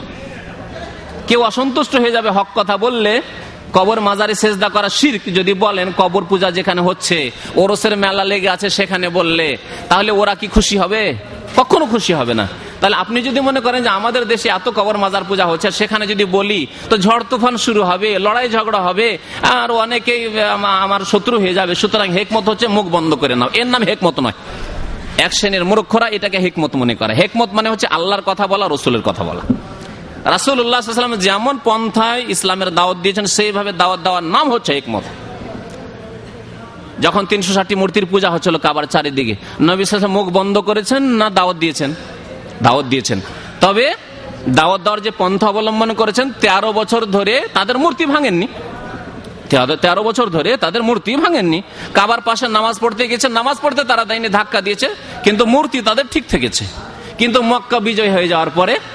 কেউ অসন্তুষ্ট হয়ে যাবে হক কথা বললে, কবর মাজারে সেজদা করা শিরক যদি বলেন, কবর পূজা যেখানে হচ্ছে, ওরসের মেলা লেগে আছে সেখানে বললে, তাহলে ওরা কি খুশি হবে? কখনো খুশি হবে না। তাহলে আপনি যদি মনে করেন যে আমাদের দেশে এত কবর মাজার পূজা হচ্ছে, সেখানে যদি বলি তো ঝড় তুফান শুরু হবে, লড়াই ঝগড়া হবে, আর অনেকেই আমার শত্রু হয়ে যাবে। সুতরাং হিকমত হচ্ছে মুখ বন্ধ করে নাও, এর নাম হিকমত নয়। এক শ্রেণীর মূর্খরা এটাকে হিকমত মনে করে। হিকমত মানে হচ্ছে আল্লাহর কথা বলা, রসুলের কথা বলা। রাসূলুল্লাহ সাল্লাল্লাহু আলাইহি ওয়াসাল্লাম যেমন পন্থায় ইসলামের দাওয়াত দিয়েছেন, সেইভাবে দাওয়াত দেওয়ার নাম হচ্ছে হিকমত। যখন 360টি মূর্তির পূজা হচ্ছিল কাবার চারিদিকে, নবী সাল্লাল্লাহু আলাইহি ওয়াসাল্লাম মুখ বন্ধ করেছেন না দাওয়াত দিয়েছেন? দাওয়াত দিয়েছেন। তবে দাওয়াত দেওয়ার যে পন্থা অবলম্বন করেছেন, 13 বছর ধরে তাদের মূর্তি ভাঙেননি। 13 বছর ধরে তাদের মূর্তি ভাঙেননি। কাবার পাশে নামাজ পড়তে গেছে, নামাজ পড়তে তারা দেয়নি, ধাক্কা দিয়েছে, কিন্তু মূর্তি তাদের ঠিক থেকেছে। কিন্তু মক্কা বিজয় হয়ে যাওয়ার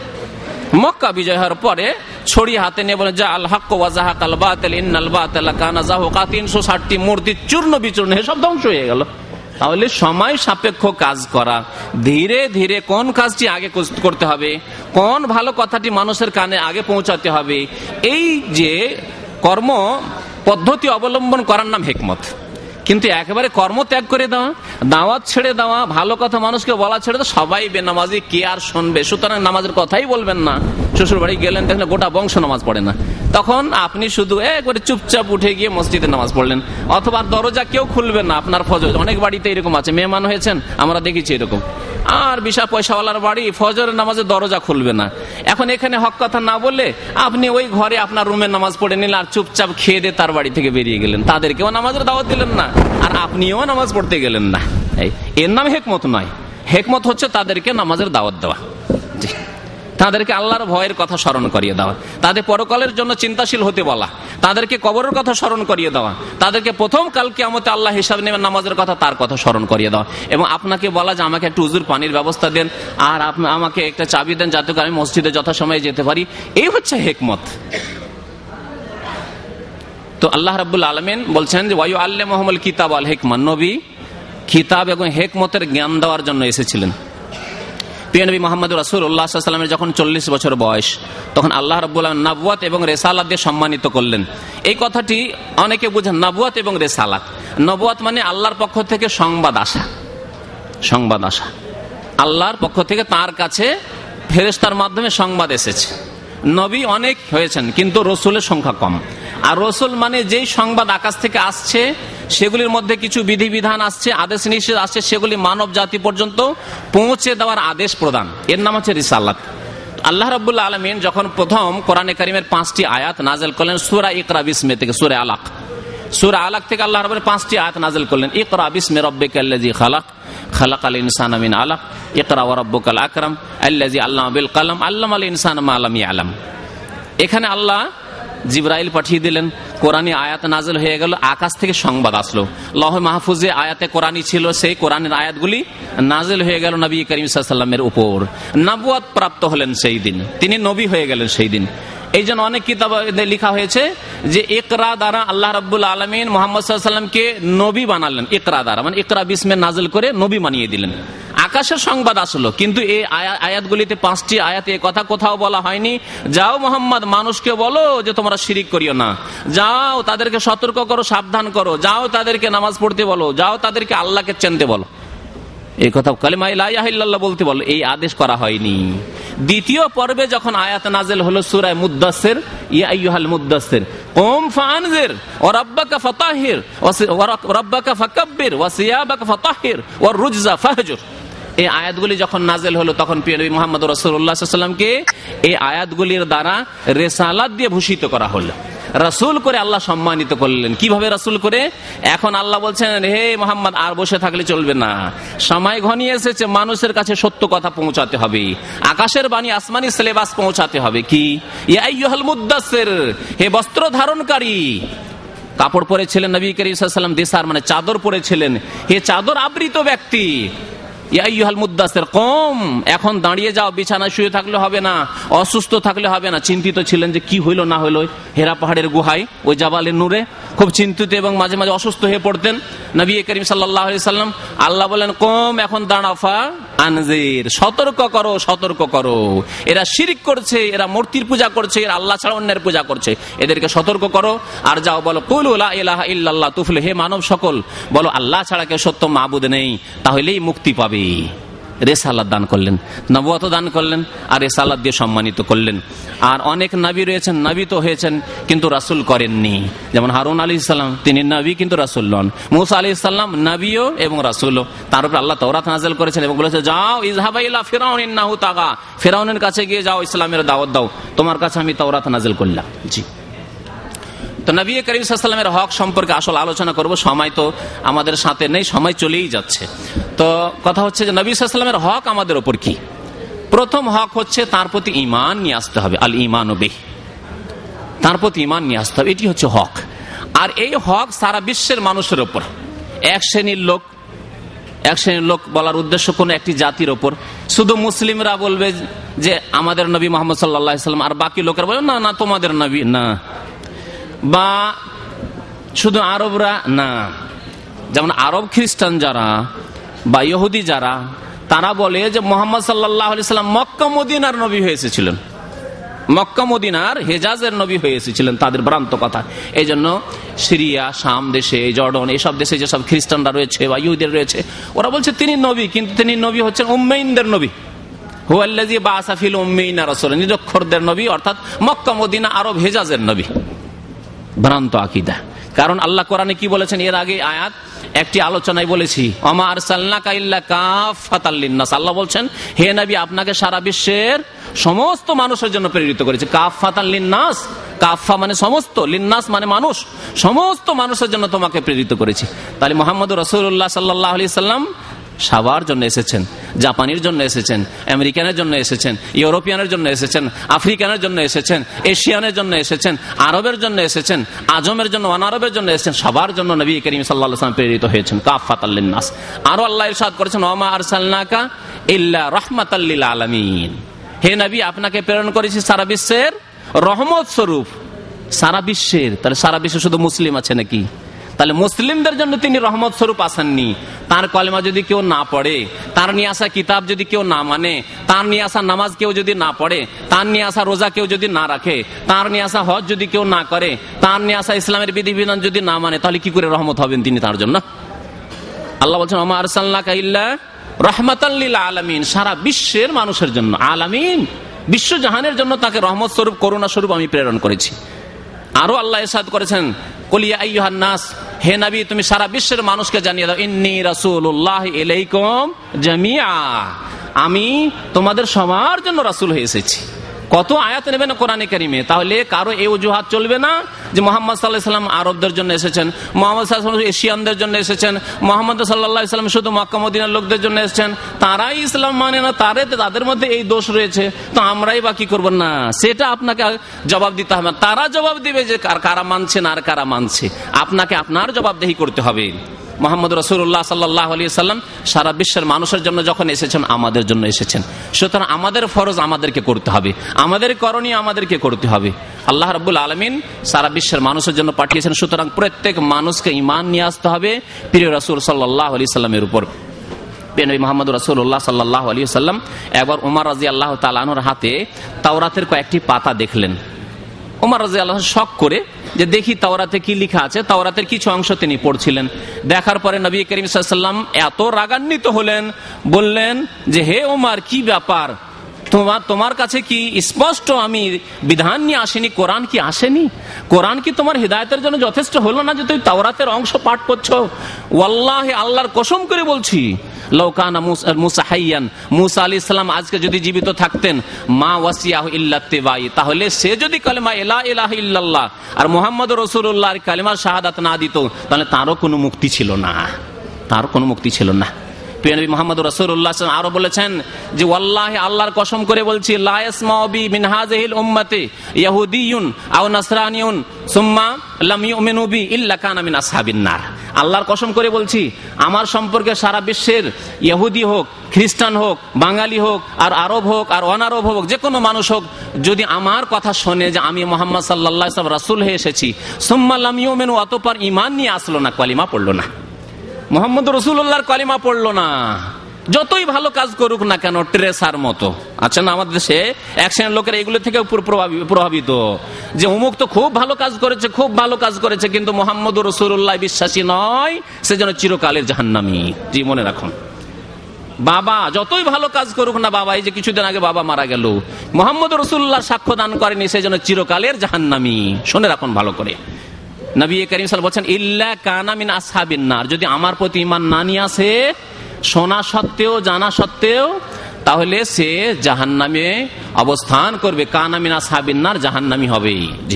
পরে ছড়ি হাতে নিয়ে বলে যা আল হক ওয়া যাহাকাল বাতিল ইন্নাল বাতিলা কানা যাহুকা, 360টি মূর্তি চূর্ণ বিচূর্ণ হয়ে সব ধ্বংস হয়ে গেল। তাহলে সময় সাপেক্ষ কাজ করা, ধীরে ধীরে কোন কাজটি আগে করতে হবে, কোন ভালো কথাটি মানুষের কানে আগে পৌঁছাতে হবে, এই যে কর্ম পদ্ধতি অবলম্বন করার নাম হিকমত। কিন্তু একেবারে কর্ম ত্যাগ করে দেওয়া, দাওয়াত ছেড়ে দেওয়া, ভালো কথা মানুষকে বলা ছেড়ে দেওয়া, সবাই বেনামাজি, কে আর শুনবে? সুতরাং নামাজের কথাই বলবেন না। শ্বশুর বাড়ি গেলেন, দেখলেন গোটা বংশ নামাজ পড়ে না, তখন আপনি শুধু একবারে চুপচাপ উঠে গিয়ে মসজিদে নামাজ পড়লেন, অথবা দরজা কেউ খুলবেন না আপনার ফজর। অনেক বাড়িতে এরকম আছে, মেহমান হয়েছেন, আমরা দেখেছি এরকম। আর বিশাল পয়সাওয়ালার বাড়ি, ফজরের নামাজে দরজা খুলবে না। এখন এখানে হক কথা না বললে আপনি ওই ঘরে আপনার রুমের নামাজ পড়ে নিলেন, আর চুপচাপ খেয়ে দিয়ে তার বাড়ি থেকে বেরিয়ে গেলেন, তাদেরকেও নামাজের দাওয়াত দিলেন না, আর আপনিও নামাজ পড়তে গেলেন না। এর নাম হেকমত নয়। হেকমত হচ্ছে তাদেরকে নামাজের দাওয়াত দেওয়া, তাদেরকে আল্লাহর ভয়ের কথা স্মরণ করিয়ে দেওয়া, তাদের পরকালের জন্য চিন্তাশীল হতে বলা, তাদেরকে কবরের কথা স্মরণ করিয়ে দেওয়া, তাদেরকে প্রথম কাল কিয়ামতে আল্লাহ হিসাব নেবেন নামাজের কথা, তার কথা স্মরণ করিয়ে দেওয়া, এবং আপনাকে বলা যে আমাকে একটু উজুর পানির ব্যবস্থা দেন, আর আমাকে একটা চাবি দেন যাতে আমি মসজিদে যথাসময়ে যেতে পারি। এই হচ্ছে হেকমত। তো আল্লাহ রাব্বুল আলামিন বলছেন যে ওয়ায়ু আল্লামুহুমুল কিতাব ওয়াল হিকমা, নবী কিতাব এবং হেকমতের জ্ঞান দেওয়ার জন্য এসেছিলেন। প্রিয় নবী মুহাম্মদ রাসূলুল্লাহ সাল্লাল্লাহু আলাইহি ওয়াসাল্লামের যখন 40 বছর বয়স, তখন আল্লাহ রাব্বুল আলামিন নবুয়ত এবং রিসালাত দিয়ে সম্মানিত করলেন। এই কথাটি অনেকে বুঝেন, নবুয়ত এবং রিসালাত। নবুয়ত মানে আল্লাহর পক্ষ থেকে সংবাদ আসা, সংবাদ আসা, আল্লাহর পক্ষ থেকে তার কাছে ফেরেশতার মাধ্যমে সংবাদ এসেছে। নবী অনেক হয়েছেন, কিন্তু রসুলের সংখ্যা কম। আর রসুল মানে যেই সংবাদ আকাশ থেকে আসছে, সেগুলির মধ্যে কিছু বিধিবিধান আসছে, আদেশ নিষেধ আসছে, সেগুলি মানব জাতি পর্যন্ত পৌঁছে দেওয়ার আদেশ প্রদান, এর নাম হচ্ছে রিসালাত। আল্লাহ রাব্বুল আলামিন যখন প্রথম কোরআনে কারীমের 5টি আয়াত নাযিল করলেন সূরা ইকরা বিসমি থেকে, সূরা আলাক, সূরা আলাক থেকে আল্লাহ রাব্বুল 5টি আয়াত নাযিল করলেন। ইকরা বিসমি রাব্বিকাল্লাযী খালাক, খালাকাল ইনসানা মিন আলাক, ইকরা ওয়া রাব্বুকাল আকরাম আল্লাযী আল্লামা বিল কলম, আল্লামাল ইনসানা মা লাম ইয়ালাম। এখানে আল্লাহ জিবরাইল পাঠিয়ে দিলেন, কোরআনী আয়াত নাযিল হয়ে গেল, আকাশ থেকে সংবাদ আসলো, লৌহে মাহফুজে আয়াতে কোরআনী ছিল, সেই কোরআনের আয়াতগুলি নাযিল হয়ে গেল নবী করিম সাল্লাল্লাহু আলাইহি ওয়াসাল্লামের উপর। নবুয়ত প্রাপ্ত হলেন সেই দিন, তিনি নবী হয়ে গেলেন সেই দিন। এই জন্য অনেক কিতাবে লেখা হয়েছে যে ইকরা দ্বারা আল্লাহ রাব্বুল আলামিন মুহাম্মদ সাল্লাল্লাহু আলাইহি ওয়াসাল্লামকে নবী বানালেন। ইকরা দ্বারা মানে ইকরা বিসমে নাযিল করে নবী বানিয়ে দিলেন। আকাশের সংবাদ আসলো, কিন্তু এই আয়াতগুলিতে 5টি আয়াতে এই কথা কোথাও বলা হয়নি যাও মোহাম্মদ মানুষকে বলো যে তোমরা শিরিক করিও না, যাও তাদেরকে সতর্ক করো, সাবধান করো, যাও তাদেরকে নামাজ পড়তে বলো, যাও তাদেরকে আল্লাহকে চিনতে বলো, এই কথা কালিমা লা ইলাহা ইল্লাল্লাহ বলতে বলো, এই আদেশ করা হয়নি। দ্বিতীয় পর্বে যখন আয়াত নাযিল হলো সূরা মুদ্দাসসির, ইয়া আইয়ুহাল মুদ্দাসসির কুম ফাআনজির ওয়া রাব্বাকা ফাতাহির ওয়া রাব্বাকা ফাকাব্বির ওয়া সিয়াবাকা ফাতাহির ওয়া রুজজা ফাহজুর, এই আয়াতগুলি যখন নাযিল হলো তখন প্রিয় নবী মুহাম্মদ রাসূলুল্লাহ সাল্লাল্লাহু আলাইহি ওয়াসাল্লামকে এই আয়াতগুলির দ্বারা রিসালাত দিয়ে ভূষিত করা হলো, রাসূল করে আল্লাহ সম্মানিত করলেন। কিভাবে রাসূল করে? এখন আল্লাহ বলছেন, হে মুহাম্মদ আর বসে থাকলে চলবে না, সময় ঘনিয়ে এসেছে, মানুষের কাছে সত্য কথা পৌঁছাতে হবে, আকাশের বাণী আসমানি সিলেবাস পৌঁছাতে হবে। কি? ইয়া আইয়ুহাল মুদ্দাসসির, হে বস্ত্র ধারণকারী, কাপড় পরেছিলেন নবী করিম সাল্লাল্লাহু আলাইহি ওয়াসাল্লাম, দেশার মানে চাদর পরেছিলেন, হে চাদর আবৃত ব্যক্তি, ইয়া আইয়ুহাল মুদ্দাসসির কুম, এখন দাঁড়িয়ে যাও, বিছানায় শুয়ে থাকলে হবে না, অসুস্থ থাকলে হবে না। চিন্তিত ছিলেন যে কি হইল না হইল, হেরা পাহাড়ের গুহায় ওই জাবালের নূরে খুব চিন্তিত এবং মাঝে মাঝে অসুস্থ হয়ে পড়তেন নবী করিম সাল্লাল্লাহু আলাইহি সাল্লাম। আল্লাহ বলেন কুম, এখন দাঁড়াও, ফা আনজির, সতর্ক করো, সতর্ক করো, এরা শিরক করছে, এরা মূর্তির পূজা করছে, এরা আল্লাহ ছাড়া অন্যের পূজা করছে, এদেরকে সতর্ক করো। আর যাও বলো কুলু লা ইলাহা ইল্লাল্লাহ তুফলিহু, হে মানব সকল বলো আল্লাহ ছাড়া কেউ সত্য মাবুদ নেই, তাহলেই মুক্তি পাবে। রিসালাত দান করলেন, নবুয়ত দান করলেন, আর রিসালাত দিয়ে সম্মানিত করলেন। আর অনেক নবী রয়েছেন, নবী তো হয়েছেন কিন্তু রাসূল করেননি, যেমন হারুন আলাইহিস সালাম, তিনি নবী কিন্তু রাসূল নন। মূসা আলাইহিস সালাম নবীও এবং রাসূলও, তার উপর আল্লাহ তাওরাত নাযিল করেছেন এবং বলেছে যাও ইযহাবা ইলা ফিরাউন ইন্নাহু তাগা, ফিরাউনের কাছে গিয়ে যাও, ইসলামের দাওয়াত দাও, তোমার কাছে আমি তাওরাত নাযিল করলাম। জি, তো নবী করিম সাল্লাল্লাহু আলাইহি ওয়াসাল্লামের হক সম্পর্কে আসল আলোচনা করব, সময় তো আমাদের সাথে নেই, সময় চলেই যাচ্ছে। তো কথা হচ্ছে যে নবী সাল্লাল্লাহু আলাইহি ওয়াসাল্লামের হক আমাদের উপর কি? প্রথম হক হচ্ছে তার প্রতি ঈমান নিয়ে আসতে হবে, আল ঈমানু বিহি, তার প্রতি ঈমান নিয়ে আসতে হবে, এটি হচ্ছে হক। আর এই হক সারা বিশ্বের মানুষের উপর, এক শ্রেণীর লোক বলার উদ্দেশ্য কোন একটি জাতির ওপর, শুধু মুসলিমরা বলবে যে আমাদের নবী মুহাম্মদ সাল্লাল্লাহু আলাইহি ওয়াসাল্লাম, আর বাকি লোকেরা বলবে না না তোমাদের নবী না, বা শুধু আরবরা না। যেমন আরব খ্রিস্টান যারা বা ইহুদি যারা, তারা বলে যে মুহাম্মদ সাল্লাল্লাহু আলাইহি ওয়াসাল্লাম মক্কা মদিনার নবী হয়ে এসেছিলেন, মক্কা মদিনার হেজাজের নবী হয়ে এসেছিলেন, তাদের ভ্রান্ত কথা। এই জন্য সিরিয়া, শাম দেশে, জর্ডন, এইসব দেশে যেসব খ্রিস্টানরা রয়েছে বা ইহুদের রয়েছে, ওরা বলছে তিনি নবী, কিন্তু তিনি নবী হচ্ছেন উম্মীনদের নবী। হুয়াল্লাযী বাআসা ফিল উম্মীনা রাসূলান, নিরক্ষরদের নবী, অর্থাৎ মক্কা মদিনা আরব হেজাজের নবী। ভ্রান্ত আকীদা। কারণ আল্লাহ কোরআনে কি বলেছেন, এর আগে আয়াত একটি আলোচনায় বলেছি, ওমা আরসালনাকা ইল্লা কাফাতাল লিন্নাস। আল্লাহ বলছেন, হে নবী, আপনাকে সারা বিশ্বের সমস্ত মানুষের জন্য প্রেরিত করেছে। কাফাতাল লিন্নাস, কাফা মানে সমস্ত, লিন্নাস মানে মানুষ, সমস্ত মানুষের জন্য তোমাকে প্রেরিত করেছি। তাহলে মুহাম্মদুর রাসূলুল্লাহ সাল্লাল্লাহু আলাইহি সাল্লাম সবার জন্য এসেছেন। জাপানির জন্য এসেছেন, আমেরিকানের জন্য এসেছেন, ইউরোপিয়ানের জন্য এসেছেন, আফ্রিকানের জন্য এসেছেন, এশিয়ানের জন্য এসেছেন, আরবের জন্য এসেছেন, আজমের জন্য, অনারবের জন্য এসেছেন। সবার জন্য নবী করিম সাল্লাল্লাহু আলাইহি ওয়াসাল্লাম প্রেরিত হয়েছেন কাফাতাল লিন্নাস। আরো আল্লাহ ইরশাদ করেছেন, ওমা আরসালনাকা ইল্লা রাহমাতাল লিল আলামিন। হে নবী, আপনাকে প্রেরণ করেছি সারা বিশ্বের রহমত স্বরূপ। সারা বিশ্বের, তাহলে সারা বিশ্বে শুধু মুসলিম আছে নাকি? তাহলে মুসলিমদের জন্য তিনি রহমত স্বরূপ আসেননি। তার কলেমা যদি কেউ না পড়ে, তার নিয়ে আসা কিতাব যদি কেউ না মানে, তার নিয়ে আসা নামাজ কেউ যদি না পড়ে, তার নিয়ে আসা রোজা কেউ যদি না রাখে, তার নিয়ে আসা হজ যদি কেউ না করে, তার নিয়ে আসা ইসলামের বিধিবিধান যদি না মানে, তাহলে কি করে রহমত হবেন তিনি তার জন্য? আল্লাহ বলছেন, ওমা আরসালনাকা ইল্লা রাহমাতাল লিল আলামিন, সারা বিশ্বের মানুষের জন্য, আলামিন বিশ্বজাহানের জন্য তাকে রহমত স্বরূপ, করুণা স্বরূপ আমি প্রেরণ করেছি। আরো আল্লাহ ইরশাদ করেছেন, কুল ইয়া আইয়ুহান নাস, হে নবী তুমি সারা বিশ্বের মানুষকে জানিয়ে দাও, ইন্নী রাসূলুল্লাহি ইলাইকুম জামিআ, আমি তোমাদের সবার জন্য রাসূল হয়ে এসেছি। কত আয়াত নেবেন কোরআনে কারিমে? তাহলে কারো এই অজুহাত চলবে না যে মুহাম্মদ সাল্লাল্লাহু আলাইহি ওয়াসাল্লাম আরবদের জন্য এসেছেন, মুহাম্মদ সাল্লাল্লাহু আলাইহি ওয়াসাল্লাম এশিয়ানদের জন্য এসেছেন, মুহাম্মদ সাল্লাল্লাহু আলাইহি ওয়াসাল্লাম শুধু মক্কা মদিনার লোকদের জন্য এসেছেন, তারাই ইসলাম মানে না, তাদের মধ্যে এই দোষ রয়েছে, তো আমরাই বা কি করব? না, সেটা আপনাকে জবাব দিতে হবে। তারা জবাব দিবে যে কারা মানছে না আর কারা মানছে, আপনাকে আপনার জবাবদেহি করতে হবে। মুহাম্মদ রাসূলুল্লাহ সাল্লাল্লাহু আলাইহি ওয়াসাল্লাম সারা বিশ্বের মানুষের জন্য যখন এসেছেন, আমাদের জন্য এসেছেন। সুতরাং আমাদের ফরজ আমাদেরকে করতে হবে, আমাদের করণীয় আমাদেরকে করতে হবে। আল্লাহ রাব্বুল আলামিন সারা বিশ্বের মানুষের জন্য পাঠিয়েছেন। সুতরাং প্রত্যেক মানুষকে ঈমান নিয়ে আসতে হবে প্রিয় রাসূল সাল্লাল্লাহু আলাইহি সাল্লামের উপর। নবী মুহাম্মদ রাসূলুল্লাহ সাল্লাল্লাহু আলাইহি ওয়াসাল্লাম একবার ওমর রাদিয়াল্লাহু তাআলা আনহুর হাতে তাওরাতের কয়েকটি পাতা দেখলেন। ওমর রাদিয়াল্লাহু শক করে যে দেখি তাওরাতে কি লেখা আছে, তাওরাতের কিছু অংশ তিনি পড়ছিলেন। দেখার পরে নবী করিম সাল্লাল্লাহু আলাইহি ওয়াসাল্লাম এত রাগান্বিত হলেন, বললেন যে হে ওমর, কি ব্যাপার, তোমার কাছে কি স্পষ্ট আমি বিধান নিয়ে আসেনি, কোরআন কি আসেনি? কোরআন কি তোমার হিদায়াতের জন্য যথেষ্ট হলো না যে তুমি তাওরাতের অংশ পাঠ করছো? ওয়াল্লাহি, আল্লাহর কসম করে বলছি, লাউ কানা মুসা হাইয়ান, মুসা আলাইহিস সালাম আজকে যদি জীবিত থাকতেন, মা ওয়াসিয়াহু ইল্লা তিবাই, তাহলে সে যদি কালেমা লা ইলাহা ইল্লাল্লাহ আর মুহাম্মদুর রাসূলুল্লাহর কালেমা শাহাদাত না দিত, তাহলে তারও কোনো মুক্তি ছিল না, তার কোনো মুক্তি ছিল না। নবী মুহাম্মদুর রাসূলুল্লাহ আরো বলেছেন যে ওয়াল্লাহি, আল্লাহর কসম করে বলছি, লা ইয়াসমাউ বি মিন হাযিহিল উম্মতি ইহুদিয়ুন আও নাসরানিয়ুন সুম্মা লাম ইউমিনু বি ইল্লা কানা মিন আসহাবিন নার। আল্লাহর কসম করে বলছি, আমার সম্পর্কে সারা বিশ্বের ইহুদি হোক, খ্রিস্টান হোক, বাঙালি হোক, আর আরব হোক আর অনারব হোক, যে কোনো মানুষ হোক, যদি আমার কথা শোনে যে আমি মুহাম্মদ সাল্লাল্লাহু আলাইহি ওয়াসাল্লাম রাসূল হয়ে এসেছি, সুম্মা লাম ইউমিনু, অতঃপর ঈমান নিয়ে আসলো না, কালিমা পড়লো না, মুহাম্মদ রাসূলুল্লাহর কালিমা পড়লো না, যতই ভালো কাজ করুক না কেন, ট্রেসার মতো আছে না আমাদের দেশে, এক শ্রেণীর লোকেরা এগুলো থেকে প্রভাবিত যে অমুক তো খুব ভালো কাজ করেছে, খুব ভালো কাজ করেছে, কিন্তু মুহাম্মদ রাসূলুল্লাহ বিশ্বাসী নয়, সেজন্য চিরকালের জাহান্নামী। জি, মনে রাখুন, বাবা যতই ভালো কাজ করুক না, বাবা এই যে কিছুদিন আগে বাবা মারা গেল, মুহাম্মদ রাসূলুল্লাহ সাক্ষ্য দান করেনি, সেজন্য চিরকালের জাহান্নামী। শুনে রাখুন ভালো করে। নবী করিম সাল্লাল্লাহু আলাইহি ওয়াসাল্লাম বলেন, ইল্লা কানা মিন আসহাবিন নার, যদি আমার প্রতি ঈমান না নিয়ে আসে, শোনা সত্ত্বেও জানা সত্ত্বেও, তাহলে সে জাহান্নামে অবস্থান করবে, কানা মিন আসহাবিন নার, জাহান্নামী হবে। জি,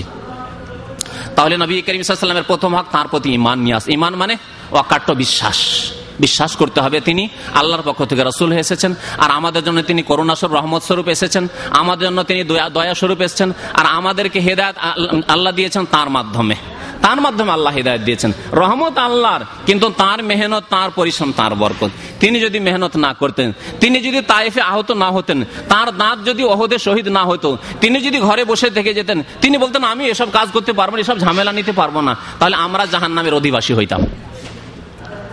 তাহলে নবী করিম সাল্লাল্লাহু আলাইহি ওয়াসাল্লামের প্রথম হক তার প্রতি ঈমান নিয়ে আসে। ঈমান মানে অকাট্য বিশ্বাস, বিশ্বাস করতে হবে তিনি আল্লাহর পক্ষ থেকে রাসূল হয়ে এসেছেন, আর আমাদের জন্য তিনি করুণা স্বরূপ, রহমত স্বরূপ এসেছেন, আমাদের জন্য তিনি দয়া স্বরূপ এসেছেন, আর আমাদেরকে হেদায়েত আল্লাহ দিয়েছেন তার মাধ্যমে, তার মাধ্যমে আল্লাহ হিদায়াত দিয়েছেন। রহমত আল্লাহর, কিন্তু তার মেহনত, তার পরিশ্রম, তার বরকত। তিনি যদি মেহনত না করতেন, তিনি যদি তায়েফে আহত না হতেন, তার দাঁত যদি ওহদে শহীদ না হতো, তিনি যদি ঘরে বসে থেকে যেতেন, তিনি বলতেন আমি এসব কাজ করতে পারবো না, এসব ঝামেলা নিতে পারবো না, তাহলে আমরা জাহান্নামের অধিবাসী হইতাম।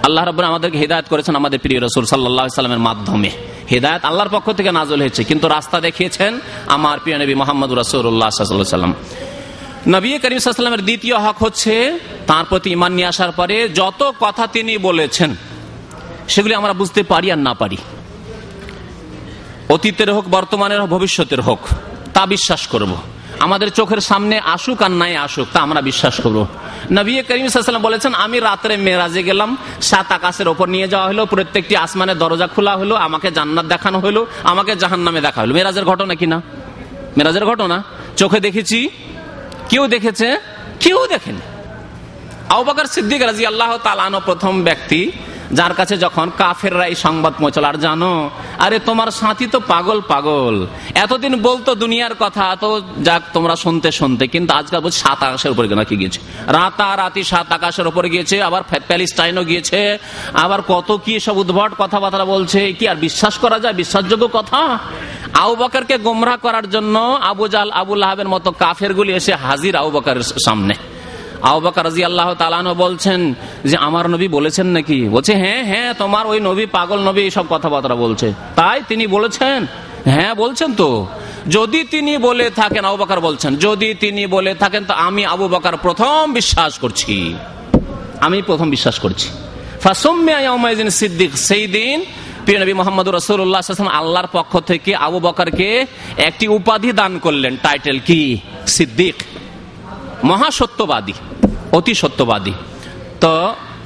আল্লাহ রাব্বুল আমাদেরকে হিদায়াত করেছেন আমাদের প্রিয় রাসূল সাল্লাল্লাহু আলাইহি সাল্লামের মাধ্যমে। হিদায়াত আল্লাহর পক্ষ থেকে নাযিল হয়েছে, কিন্তু রাস্তা দেখিয়েছেন আমার প্রিয় নবী মুহাম্মদুর রাসূলুল্লাহ সাল্লাল্লাহু আলাইহি সাল্লাম। নবী করিম সাল্লাল্লাহু আলাইহি ওয়াসাল্লামের দ্বিতীয় হক হচ্ছে তার প্রতি ঈমান নিয়ে আসার পরে যত কথা তিনি বলেছেন সেগুলি আমরা বুঝতে পারি আর না পারি, অতীতের হোক, বর্তমানের হোক, ভবিষ্যতের হোক, তা বিশ্বাস করব। আমাদের চোখের সামনে আসুক আর নাই আসুক তা আমরা বিশ্বাস করব। নবী করিম সাল্লাল্লাহু আলাইহি ওয়াসাল্লাম বলেছেন, আমি রাত্রে মেরাজে গেলাম, 7 আকাশের ওপর নিয়ে যাওয়া হলো, প্রত্যেকটি আসমানের দরজা খোলা হলো, আমাকে জান্নাত দেখানো হলো, আমাকে জাহান্নামে দেখা হলো। মেরাজের ঘটনা কিনা? মেরাজের ঘটনা চোখে দেখেছি। কেউ দেখেছে? কেউ দেখেনি। আবু বকর সিদ্দিক রাদিয়াল্লাহু তাআলা আনহু প্রথম ব্যক্তি যার কাছে যখন কাফেররা এই সংবাদ পৌঁছাল, আর জানো, আরে তোমার সাথী তো পাগল পাগল, এতদিন বলতো দুনিয়ার কথা, তো যাক তোমরা শুনতে শুনতে, কিন্তু আজকাল বলছে 7 আকাশের উপরে নাকি গিয়েছে, রাতারাতি 7 আকাশের উপরে গিয়েছে, আবার প্যালেস্টাইনও গিয়েছে, আবার কত কি সব উদ্ভট কথাবার্তা বলছে। কি আর বিশ্বাস করা যায়? বিশ্বাসযোগ্য কথা? আবু বকরকে গোমরাহ করার জন্য আবু জাহল, আবু লাহাবের মতো কাফেরগুলি এসে হাজির আবু বকরের সামনে। আবু বকর রাদিয়াল্লাহু তাআলা আনহু বলছেন যে আমার নবী বলেছেন নাকি? বলছে হ্যাঁ হ্যাঁ, তোমার ওই নবী পাগল নবী এইসব কথাবার্তা বলছে। তাই তিনি বলেছেন? হ্যাঁ বলছেন তো। যদি তিনি বলে থাকেন, আবু বকর বলছেন, যদি তিনি বলে থাকেন তো আমি আবু বকর প্রথম বিশ্বাস করছি, আমি প্রথম বিশ্বাস করছি। ফাসুম্মিয়া ইয়াউমাইযিন সিদ্দিক, সেই দিন প্রিয় নবী মুহাম্মদুর রাসূলুল্লাহ সাল্লাল্লাহু আলাইহি ওয়াসাল্লাম আল্লাহর পক্ষ থেকে আবু বকরকে একটি উপাধি দান করলেন। টাইটেল কি? সিদ্দিক, মহাসত্যবাদী, অতি সত্যবাদী। তো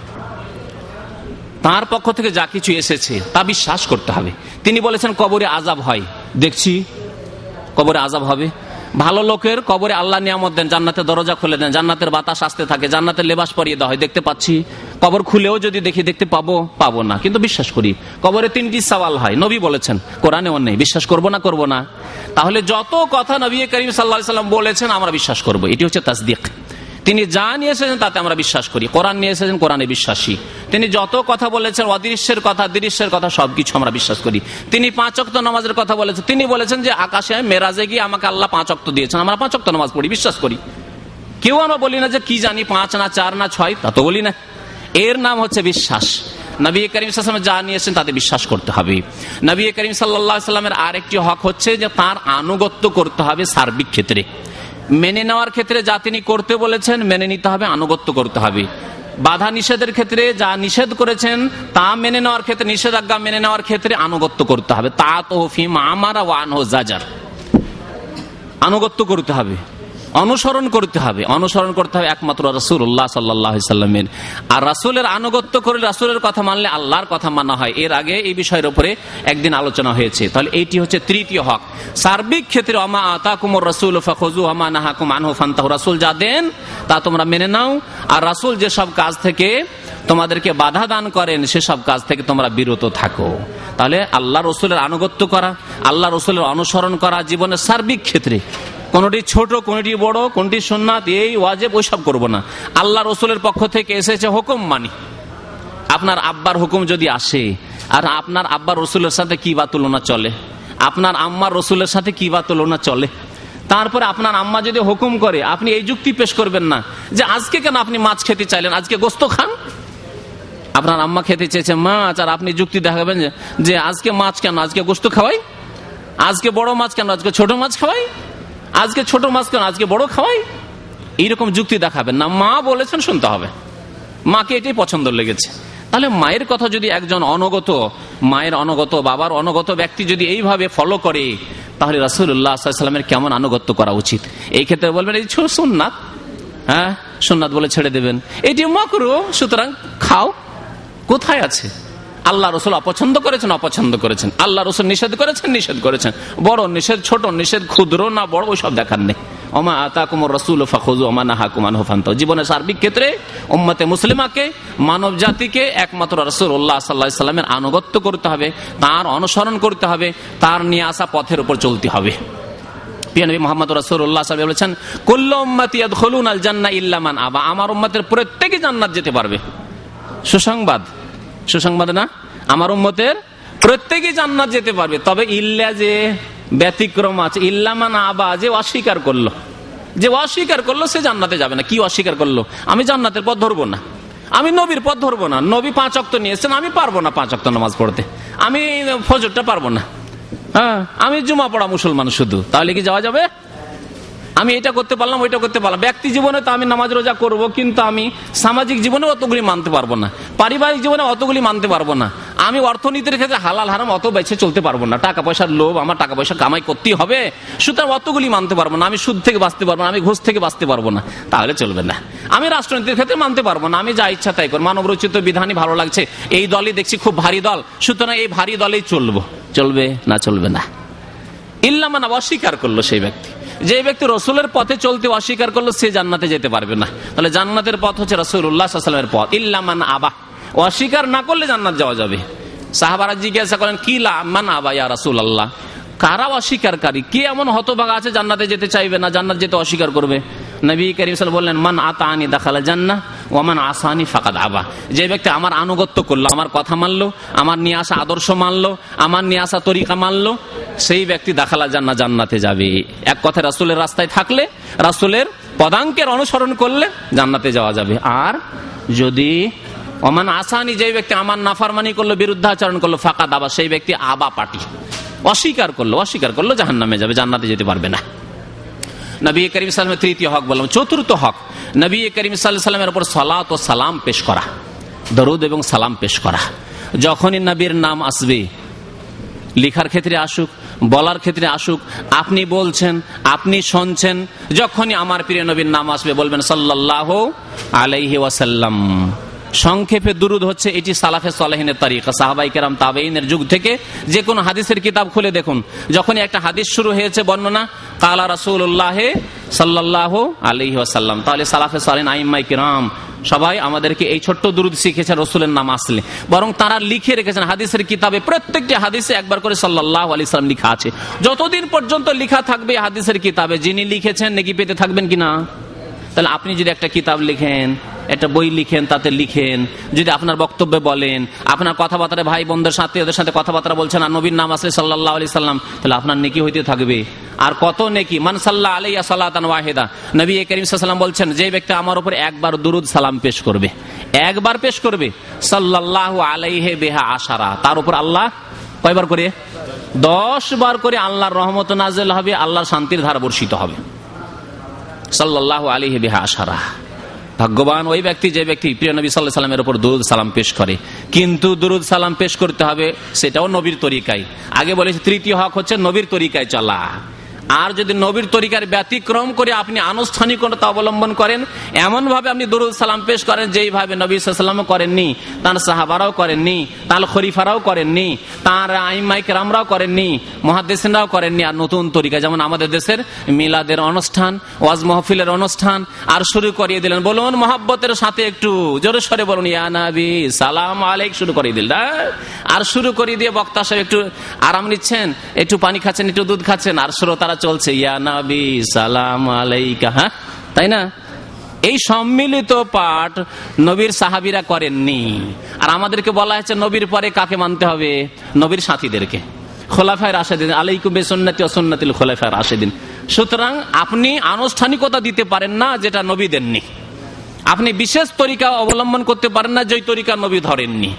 তার পক্ষ থেকে যা কিছু এসেছে তা বিশ্বাস করতে হবে। তিনি বলেছেন কবরে আযাব হয়, দেখছি কবরে আযাব হবে। ভালো লোকের কবরে আল্লাহ নিয়ামত দেন, জান্নাতের দরজা খুলে দেন, জান্নাতের বাতাস আসতে থাকে, জান্নাতের লেবাস পরিয়ে দেওয়া হয়, দেখতে পাচ্ছি। কবর খুলেও যদি দেখি দেখতে পাবো না, কিন্তু বিশ্বাস করি। কবরে 3টি সওয়াল হয়, নবী বলেছেন, কোরআনে অন্য, বিশ্বাস করবো না করবো না? তাহলে যত কথা নবী করিম সাল্লাল্লাহু আলাইহি ওয়াসাল্লাম বলেছেন আমরা বিশ্বাস করব। এটি হচ্ছে তাসদীক। তিনি যা নিয়ে এসেছেন তাতে আমরা বিশ্বাস করি। কোরআন নিয়ে এসেছেন, কোরআনে বিশ্বাসী। তিনি যত কথা বলেছেন, অদৃশ্যের কথা, দৃশ্যের কথা, সবকিছু আমরা বিশ্বাস করি। তিনি 5 ওয়াক্ত নামাজের কথা বলেছেন। তিনি বলেছেন যে আকাশে মেরাজে গিয়ে আমাকে আল্লাহ 5 ওয়াক্ত দিয়েছেন, আমরা 5 ওয়াক্ত নামাজ পড়ি, বিশ্বাস করি। কেউ আমরা বলি না যে কি জানি 5 না 4 না 6, তা তো বলি না। এর নাম হচ্ছে বিশ্বাস। নবী করিম সাল্লাল্লাহু আলাইহি ওয়াসাল্লাম যা নিয়েছেন তাতে বিশ্বাস করতে হবে। নবী করিম সাল্লাল্লাহু আলাইহি ওয়াসাল্লামের আরেকটি হক হচ্ছে যে তার আনুগত্য করতে হবে সার্বিক ক্ষেত্রে। মেনে নেওয়ার ক্ষেত্রে যা তিনি করতে বলেছেন মেনে নিতে হবে, আনুগত্য করতে হবে। বাধা নিষেধের ক্ষেত্রে যা নিষেধ করেছেন তা মেনে নেওয়ার ক্ষেত্রে, নিষেধাজ্ঞা মেনে নেওয়ার ক্ষেত্রে আনুগত্য করতে হবে। তাআতুহু ফীমা আমারা ওয়া আনহু যাজার, আনুগত্য করতে হবে, অনুসরণ করতে হবে। অনুসরণ করতে হবে একমাত্র রাসূলুল্লাহ সাল্লাল্লাহু আলাইহি সাল্লামের। আর রাসূলের আনুগত্য করে, রাসূলের কথা মানলে আল্লাহর কথা মানা হয়। এর আগে এই বিষয়ের উপরে একদিন আলোচনা হয়েছে। তাহলে এইটি হচ্ছে তৃতীয় হক। সার্বিক ক্ষেত্রে ওমা আতাকুমুর রাসূলু ফাখুযু ওয়া মা নাহাকুম আনহু ফান্তাহু, রাসূল যা দেন তা তোমরা মেনে নাও, আর রাসূল যেসব কাজ থেকে তোমাদেরকে বাধা দান করেন সেসব কাজ থেকে তোমরা বিরত থাকো। তাহলে আল্লাহ রাসূলের আনুগত্য করা, আল্লাহ রাসূলের অনুসরণ করা জীবনের সার্বিক ক্ষেত্রে, কোনটি ছোট কোনটি বড়, কোনটি সুন্নাত, এই ওয়াজিব ওইসব করব না। আল্লাহ রাসূলের পক্ষ থেকে এসেছে হুকুম মানি। আপনার আব্বার হুকুম যদি আসে, আর আপনার আব্বার রাসূলের সাথে কি বা তুলনা চলে, আপনার আম্মার রাসূলের সাথে কি বা তুলনা চলে। তারপরে আপনার আম্মা যদি হুকুম করে, আপনি এই যুক্তি পেশ করবেন না যে আজকে কেন আপনি মাছ খেতে চাইলেন, আজকে গোশত খান। আপনার আম্মা খেতে চেয়েছে মাছ, আর আপনি যুক্তি দেখাবেন যে আজকে মাছ কেন, আজকে গোশত খাওয়াই, আজকে বড় মাছ কেন, আজকে ছোট মাছ খাওয়াই, আজকে ছোট মাছ কেন, আজকে বড় খাওয়াই। এইরকম যুক্তি দেখাবেন না। মা বলেছেন শুনতে হবে, মাকে এটাই পছন্দ লেগেছে। তাহলে মায়ের কথা যদি একজন অনগত, মায়ের অনগত, বাবার অনগত ব্যক্তি যদি এইভাবে ফলো করে, তাহলে রাসূলুল্লাহ সাল্লাল্লাহু আলাইহি ওয়াসাল্লামের কেমন আনুগত্য করা উচিত। এই ক্ষেত্রে বলবেন এই সুন্নাত, হ্যাঁ সুন্নাত বলে ছেড়ে দেবেন, এটি মাকরুহ, সুতরাং খাও। কোথায় আছে? আল্লাহ রাসূল অপছন্দ করেছেন, অপছন্দ করেছেন। আল্লাহ রাসূল নিষেধ করেছেন, নিষেধ করেছেন। বড় নিষেধ, ছোট নিষেধ, ক্ষুদ্র না বড়, ওইসব দেখার নেই। ওমা আতাকুমুর রাসূলু ফাখুযু ওয়া মা নাহাকুম আনহু ফান্তাহু। জীবনের সার্বিক ক্ষেত্রে উম্মতে মুসলিমাকে, মানব জাতিকে একমাত্র রাসূলুল্লাহ সাল্লাল্লাহু আলাইহি ওয়াসাল্লামের আনুগত্য করতে হবে, তার অনুসরণ করতে হবে, তার নিয়ে আসা পথের উপর চলতে হবে। প্রিয় নবী মুহাম্মদ রাসূলুল্লাহ সাল্লাল্লাহু আলাইহি ওয়াসাল্লাম বলেছেন, কুল্লু উম্মতি ইয়াদখুলুনাল জান্নাহ ইল্লা মান আবা। আমার উম্মতের প্রত্যেকই জান্নাত যেতে পারবে। সুসংবাদ, সুসংবাদ না? আমার উম্মতের প্রত্যেকই জান্নাত যেতে পারবে, তবে ইল্লা, যে ব্যতিক্রম আছে, ইল্লা মান আবা, যে অস্বীকার করলো, যে অস্বীকার করলো সে জান্নাতে যাবে না। কি অস্বীকার করলো? আমি জান্নাতের পথ ধরবো না, আমি নবীর পথ ধরবো না। নবী 5 ওয়াক্ত নিয়েছেন, আমি পারবো না 5 ওয়াক্ত নামাজ পড়তে, আমি ফজরটা পারবো না, হ্যাঁ আমি জুমা পড়া মুসলমান শুধু, তাহলে কি যাওয়া যাবে? আমি এটা করতে পারলাম, ওইটা করতে পারলাম। ব্যক্তি জীবনে তো আমি নামাজ রোজা করব, কিন্তু আমি সামাজিক জীবনে অতগুলি মানতে পারবো না, পারিবারিক জীবনে অতগুলি মানতে পারবো না, আমি অর্থনীতির ক্ষেত্রে হালাল হারাম অত বেছে চলতে পারবো না, টাকা পয়সার লোভ, আমার টাকা পয়সা কামাই করতেই হবে, সুতরাং অতগুলি মানতে পারবো না, আমি সুদ থেকে বাঁচতে পারবো না, আমি ঘুষ থেকে বাঁচতে পারবো না, তাহলে চলবে না। আমি রাষ্ট্রনীতির ক্ষেত্রে মানতে পারবো না, আমি যা ইচ্ছা তাই করব, মানব রচিত বিধানই ভালো লাগছে, এই দলই দেখছি খুব ভারী দল, সুতরাং এই ভারী দলেই চলবো, চলবে না? চলবে না। ইল্লা মান অস্বীকার করলো সেই ব্যক্তি, যে ব্যক্তি রসুলের পথে চলতে অস্বীকার করলো সে জান্নাতে যেতে পারবে না। তাহলে জান্নাতের পথ হচ্ছে রাসূলুল্লাহ সাল্লাল্লাহু আলাইহি ওয়াসাল্লামের পথ। ইল্লা মান আবা, অস্বীকার না করলে জান্নাত যাওয়া যাবে। সাহাবারা জিজ্ঞাসা করেন কি লা মান আবা ইয়া রাসূলুল্লাহ, কারা অস্বীকারী, কে এমন হতভাগা আছে জান্নাতে যেতে চাইবে না, জান্নাত যেতে অস্বীকার করবে? নবী করিম সাল্লাল্লাহু আলাইহি ওয়াসাল্লাম বললেন মান আতানি দাখালা জান্নাহ ওয়া মান আসানি ফাকাদ আবা, যে ব্যক্তি আমার আনুগত্য করলো, আমার কথা মানলো, আমার নিয়ে আসা আদর্শ মানলো, আমার নিয়ে আসা তরিকা মানলো, সেই ব্যক্তি দাখালা জান্নাহ, জান্নাতে যাবে। এক কথা রাসূলের রাস্তায় থাকলে, রাসূলের পদাঙ্কের অনুসরণ করলে জান্নাতে যাওয়া যাবে। আর যদি ওমান আসানি, যে ব্যক্তি আমার নাফরমানি করলো, বিরুদ্ধাচরণ করলো, ফাকাদ আবা, সেই ব্যক্তি আবা পার্টি, অস্বীকার করলো জাহান্নামে যাবে, জান্নাতে যেতে পারবে না। নবী করিম সাল্লাল্লাহু আলাইহি ওয়াসাল্লামের তৃতীয় হক বললাম। চতুর্থ হক নবী করিম সাল্লাল্লাহু আলাইহি ওয়াসাল্লামের উপর সালাত ও সালাম পেশ করা, দরুদ এবং সালাম পেশ করা। যখনই নবীর নাম আসবে, লেখার ক্ষেত্রে আসুক, বলার ক্ষেত্রে আসুক, আপনি বলছেন, আপনি শুনছেন, যখনই আমার প্রিয় নবীর নাম আসবে বলবেন সাল্লাল্লাহু আলাইহি ওয়াসাল্লাম। সংক্ষেপে দুরুদ হচ্ছে এটি সালাফে সালেহিনের তরিকা, সাহাবায়ে কেরাম তাবেঈনের যুগ থেকে যে কোনো হাদিসের কিতাব খুলে দেখুন, যখনই একটা হাদিস শুরু হয়েছে বর্ণনা কালা রাসূলুল্লাহ সাল্লাল্লাহু আলাইহি ওয়াসাল্লাম, তাহলে সালাফে সালেহিন আইম্মায়ে কেরাম সবাই আমাদেরকে এই ছোট্ট দুরুদ শিখেছেন রাসূলের নাম আসলে, বরং তারা লিখে রেখেছেন হাদিসের কিতাবে, প্রত্যেকটি হাদিসে একবার করে সাল্লাল্লাহু আলাইহি ওয়াসাল্লাম লেখা আছে। যতদিন পর্যন্ত লেখা থাকবে হাদিসের কিতাবে, যিনি লিখেছেন নেকি পেতে থাকবেন কিনা? তাহলে আপনি যদি একটা কিতাব লিখেন, একটা বই লিখেন, তাতে লিখেন, যদি আপনার বক্তব্যে বলেন, আপনার কথাবার্তা ভাই বোনদের সাথে ওদের সাথে কথাবার্তা বলছেন আর নবীর নাম আসলে সাল্লাল্লাহু আলাইহি সাল্লাম, তাহলে আপনার নেকি হইতে থাকবে। আর কত নেকি, মান সাল্লা আলাইয়া সালাতান ওয়াহিদা, নবী করিম সাল্লাল্লাহু আলাইহি ওয়াসাল্লাম বলছেন যে ব্যক্তি আমার উপর একবার দুরুদ সালাম পেশ করবে, একবার পেশ করবে, সাল্লাল্লাহু আলাইহি বিহা আশারা, তার উপর আল্লাহ কয়বার করে? 10 বার করে আল্লাহর রহমত নাযিল হবে, আল্লাহর শান্তির ধারা বর্ষিত হবে। সাল্লাল্লাহু আলাইহি বিহা আশারা। ভাগ্যবান ওই ব্যক্তি যে ব্যক্তি প্রিয় নবী সাল্লাল্লাহু আলাইহি সাল্লামের উপর দুরুদ সালাম পেশ করে, কিন্তু দুরুদ সালাম পেশ করতে হবে সেটাও নবীর তরিকায়। আগে বলেছি তৃতীয় হক হচ্ছে নবীর তরিকায় চলা। আর যদি নবীর তরিকার ব্যতিক্রম করে আপনি আনুষ্ঠানিকতা অবলম্বন করেন, এমন ভাবে আপনি দুরুদ সালাম পেশ করেন যেইভাবে নবী সাল্লাল্লাহু আলাইহি ওয়াসাল্লাম করেননি, তার সাহাবারাও করেননি, তার খলিফারাও করেননি, তার আইম্মায়ে কেরামরাও করেননি, মুহাদ্দিসিনরাও করেননি, আর নতুন তরিকা যেমন আমাদের দেশের মিলাদের অনুষ্ঠান, ওয়াজ মাহফিলের অনুষ্ঠান, আর শুরু করিয়ে দিলেন, বলুন মহব্বতের সাথে একটু জোরে সরে বলুন ইয়া নবী সালাম আলাইক, শুরু করিয়ে দিল, আর শুরু করিয়ে দিয়ে বক্তা সাহেব একটু আরাম নিচ্ছেন, একটু পানি খাচ্ছেন, একটু দুধ খাচ্ছেন, আর শ্রোতারা চলছে ইয়া নবী সালাম আলাইকা, হ্যাঁ তাই না? এই সম্মিলিত পাঠ নবীর সাহাবীরা করেননি। আর আমাদেরকে বলা হয়েছে নবীর পরে কাকে মানতে হবে? নবীর সাথীদেরকে, খোলাফায়ে রাশেদিন, আলাইকুম বিসুন্নতি ওয়া সুন্নাতিল খোলাফায়ে রাশেদিন। সুতরাং আপনি আনুষ্ঠানিকতা দিতে পারেন না যেটা নবী দেননি, আপনি বিশেষ তরিকা অবলম্বন করতে পারেন না যেই তরিকা নবী ধরেননি।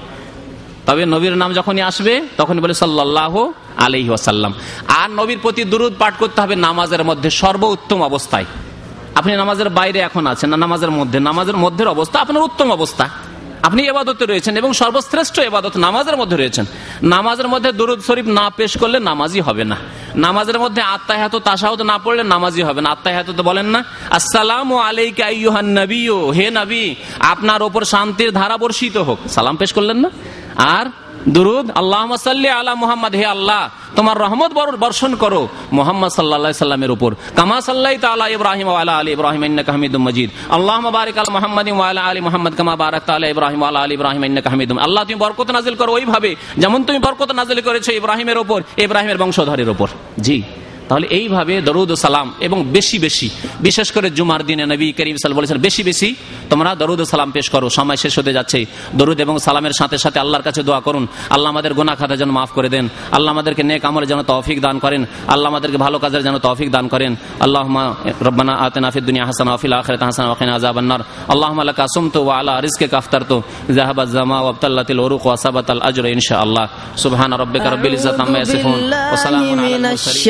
তবে নবীর নাম যখনই আসবে তখনই বলে সাল্লাল্লাহু আলাইহি ওয়াসাল্লাম। আর নবীর প্রতি দুরুদ পাঠ করতে হবে নামাজের মধ্যে, সর্বোত্তম অবস্থায়। আপনি নামাজের বাইরে এখন আছেন না, নামাজের মধ্যে, নামাজের মধ্যের অবস্থা আপনার উত্তম অবস্থা, আপনি ইবাদতে রয়েছেন এবং সর্বশ্রেষ্ঠ ইবাদত নামাজের মধ্যে রয়েছেন। নামাজের মধ্যে দুরুদ শরীফ না পেশ করলে নামাজই হবে না। নামাজের মধ্যে আত্তাহিয়াত তাশাহুদ না পড়লে নামাজই হবে না। আত্তাহিয়াতে বলেন না আসসালামু আলাইকা আইয়ুহান নবিয়্যু, হে নবী আপনার উপর শান্তির ধারা বর্ষিত হোক, সালাম পেশ করলেন না। আর দুরুদ আল্লাহুম্মা সাল্লি আলা মুহাম্মদ, হে আল্লাহ তোমার রহমত বর্ষণ করো মুহাম্মদ সাল্লাল্লাহু আলাইহি সাল্লামের উপর, কামা সাল্লাইতা আলা ইব্রাহিম ওয়া আলা আলি ইব্রাহিম ইন্নাকা হামিদুম মাজিদ, আল্লাহুম্মা বারিক আলা মুহাম্মাদিন ওয়া আলা আলি মুহাম্মদ কামা বারাকতা আলা ইব্রাহিম ওয়া আলা আলি ইব্রাহিম ইন্নাকা হামিদুম। আল্লাহ তুমি বরকত নাযিল করো ওইভাবে যেমন তুমি বরকত নাযিল করেছো ইব্রাহিমের উপর, ইব্রাহিমের বংশধরের উপর। জি, তাহলে এইভাবে দরুদ ও সালাম এবং বেশি বেশি, বিশেষ করে জুমার দিনে নবী করিম সাল্লাল্লাহু আলাইহি ওয়াসাল্লাম বেশি বেশি তোমরা দরুদ ও সালাম পেশ করো। সময় শেষ হতে যাচ্ছে। দরুদ এবং সালামের সাথে সাথে আল্লাহর কাছে দোয়া করুন, আল্লাহ আমাদের গুনাহ খাতা যেন মাফ করে দেন, আল্লাহ আমাদেরকে নেক আমলের যেন তৌফিক দান করেন, আল্লাহ আমাদেরকে ভালো কাজের যেন তৌফিক দান করেন। আল্লাহুম্মা রব্বানা আতিনা ফিদ দুনিয়া হাসানাহ ওয়া ফিল আখিরাতি হাসানাহ ওয়া কিনা আযাবান নার। আল্লাহুম্মা লাকা সুমতু ওয়া আলা রিজকিকা আফতারতু যাহাবাজ জামা ওয়া আবতাল্লাতিল উরুক ওয়া সাবাতাল আজরু ইনশাআল্লাহ। সুবহান রাব্বিকা রাব্বিল ইজ্জাতি আম্মা ইয়াসিফুন ওয়া সালামুন আলাল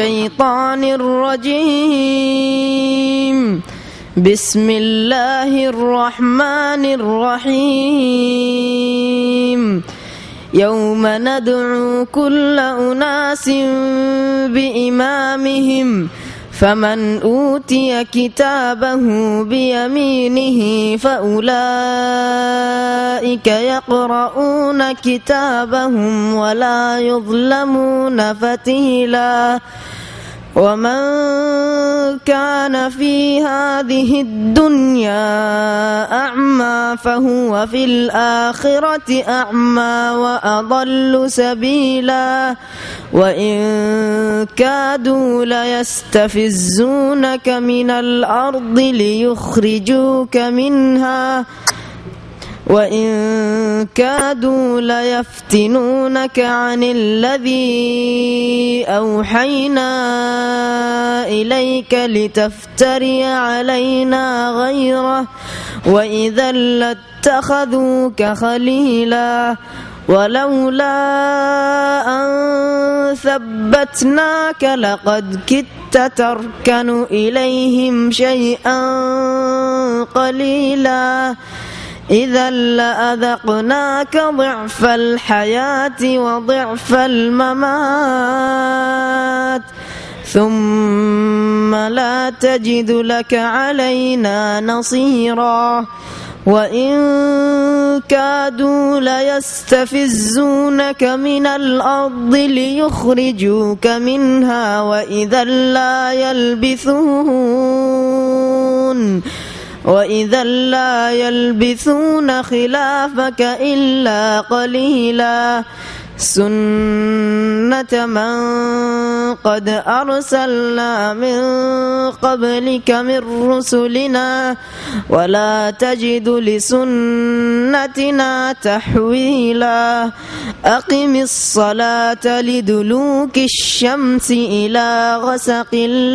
মুরসালিন। বিসমিল্লাহির রহমানির রহিম। ইয়াউমা নাদউ কুল্লা উনাসিন বিইমামিহিম فمن أوتي كتابه بيمينه فأولئك يقرؤون كتابهم ولا يظلمون فتيلا ومن كان في هذه الدنيا أعمى فهو في الآخرة أعمى وأضل سبيلا وإن كادوا ليستفزونك من الأرض ليخرجوك منها وإن كادوا ليفتنونك عن الذي أوحينا إليك لتفتري علينا غيره وإذا لاتخذوك خليلا ولولا أن ثبتناك لقد كدت تركن إليهم شيئا قليلا إذا لأذقناك ضعف الحياة وضعف الممات ثم لا تجد لك علينا نصيرا وإن كادوا ليستفزونك من الأرض ليخرجوك منها وإذا لا يلبثون خلافك إلا قليلا سنة من قد أرسلنا من قبلك من رسلنا ولا تجد لسنتنا تحويلا أقم الصلاة لدلوك الشمس إلى غسق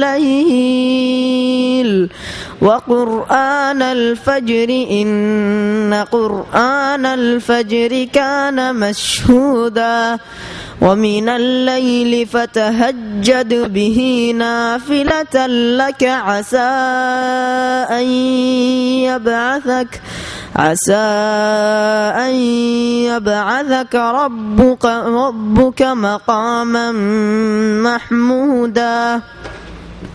الليل وقرآن الفجر إن قرآن الفجر كان مشهودا ومن الليل فتهجد به نافلة لك عسى أن يبعثك ربك مقاما محمودا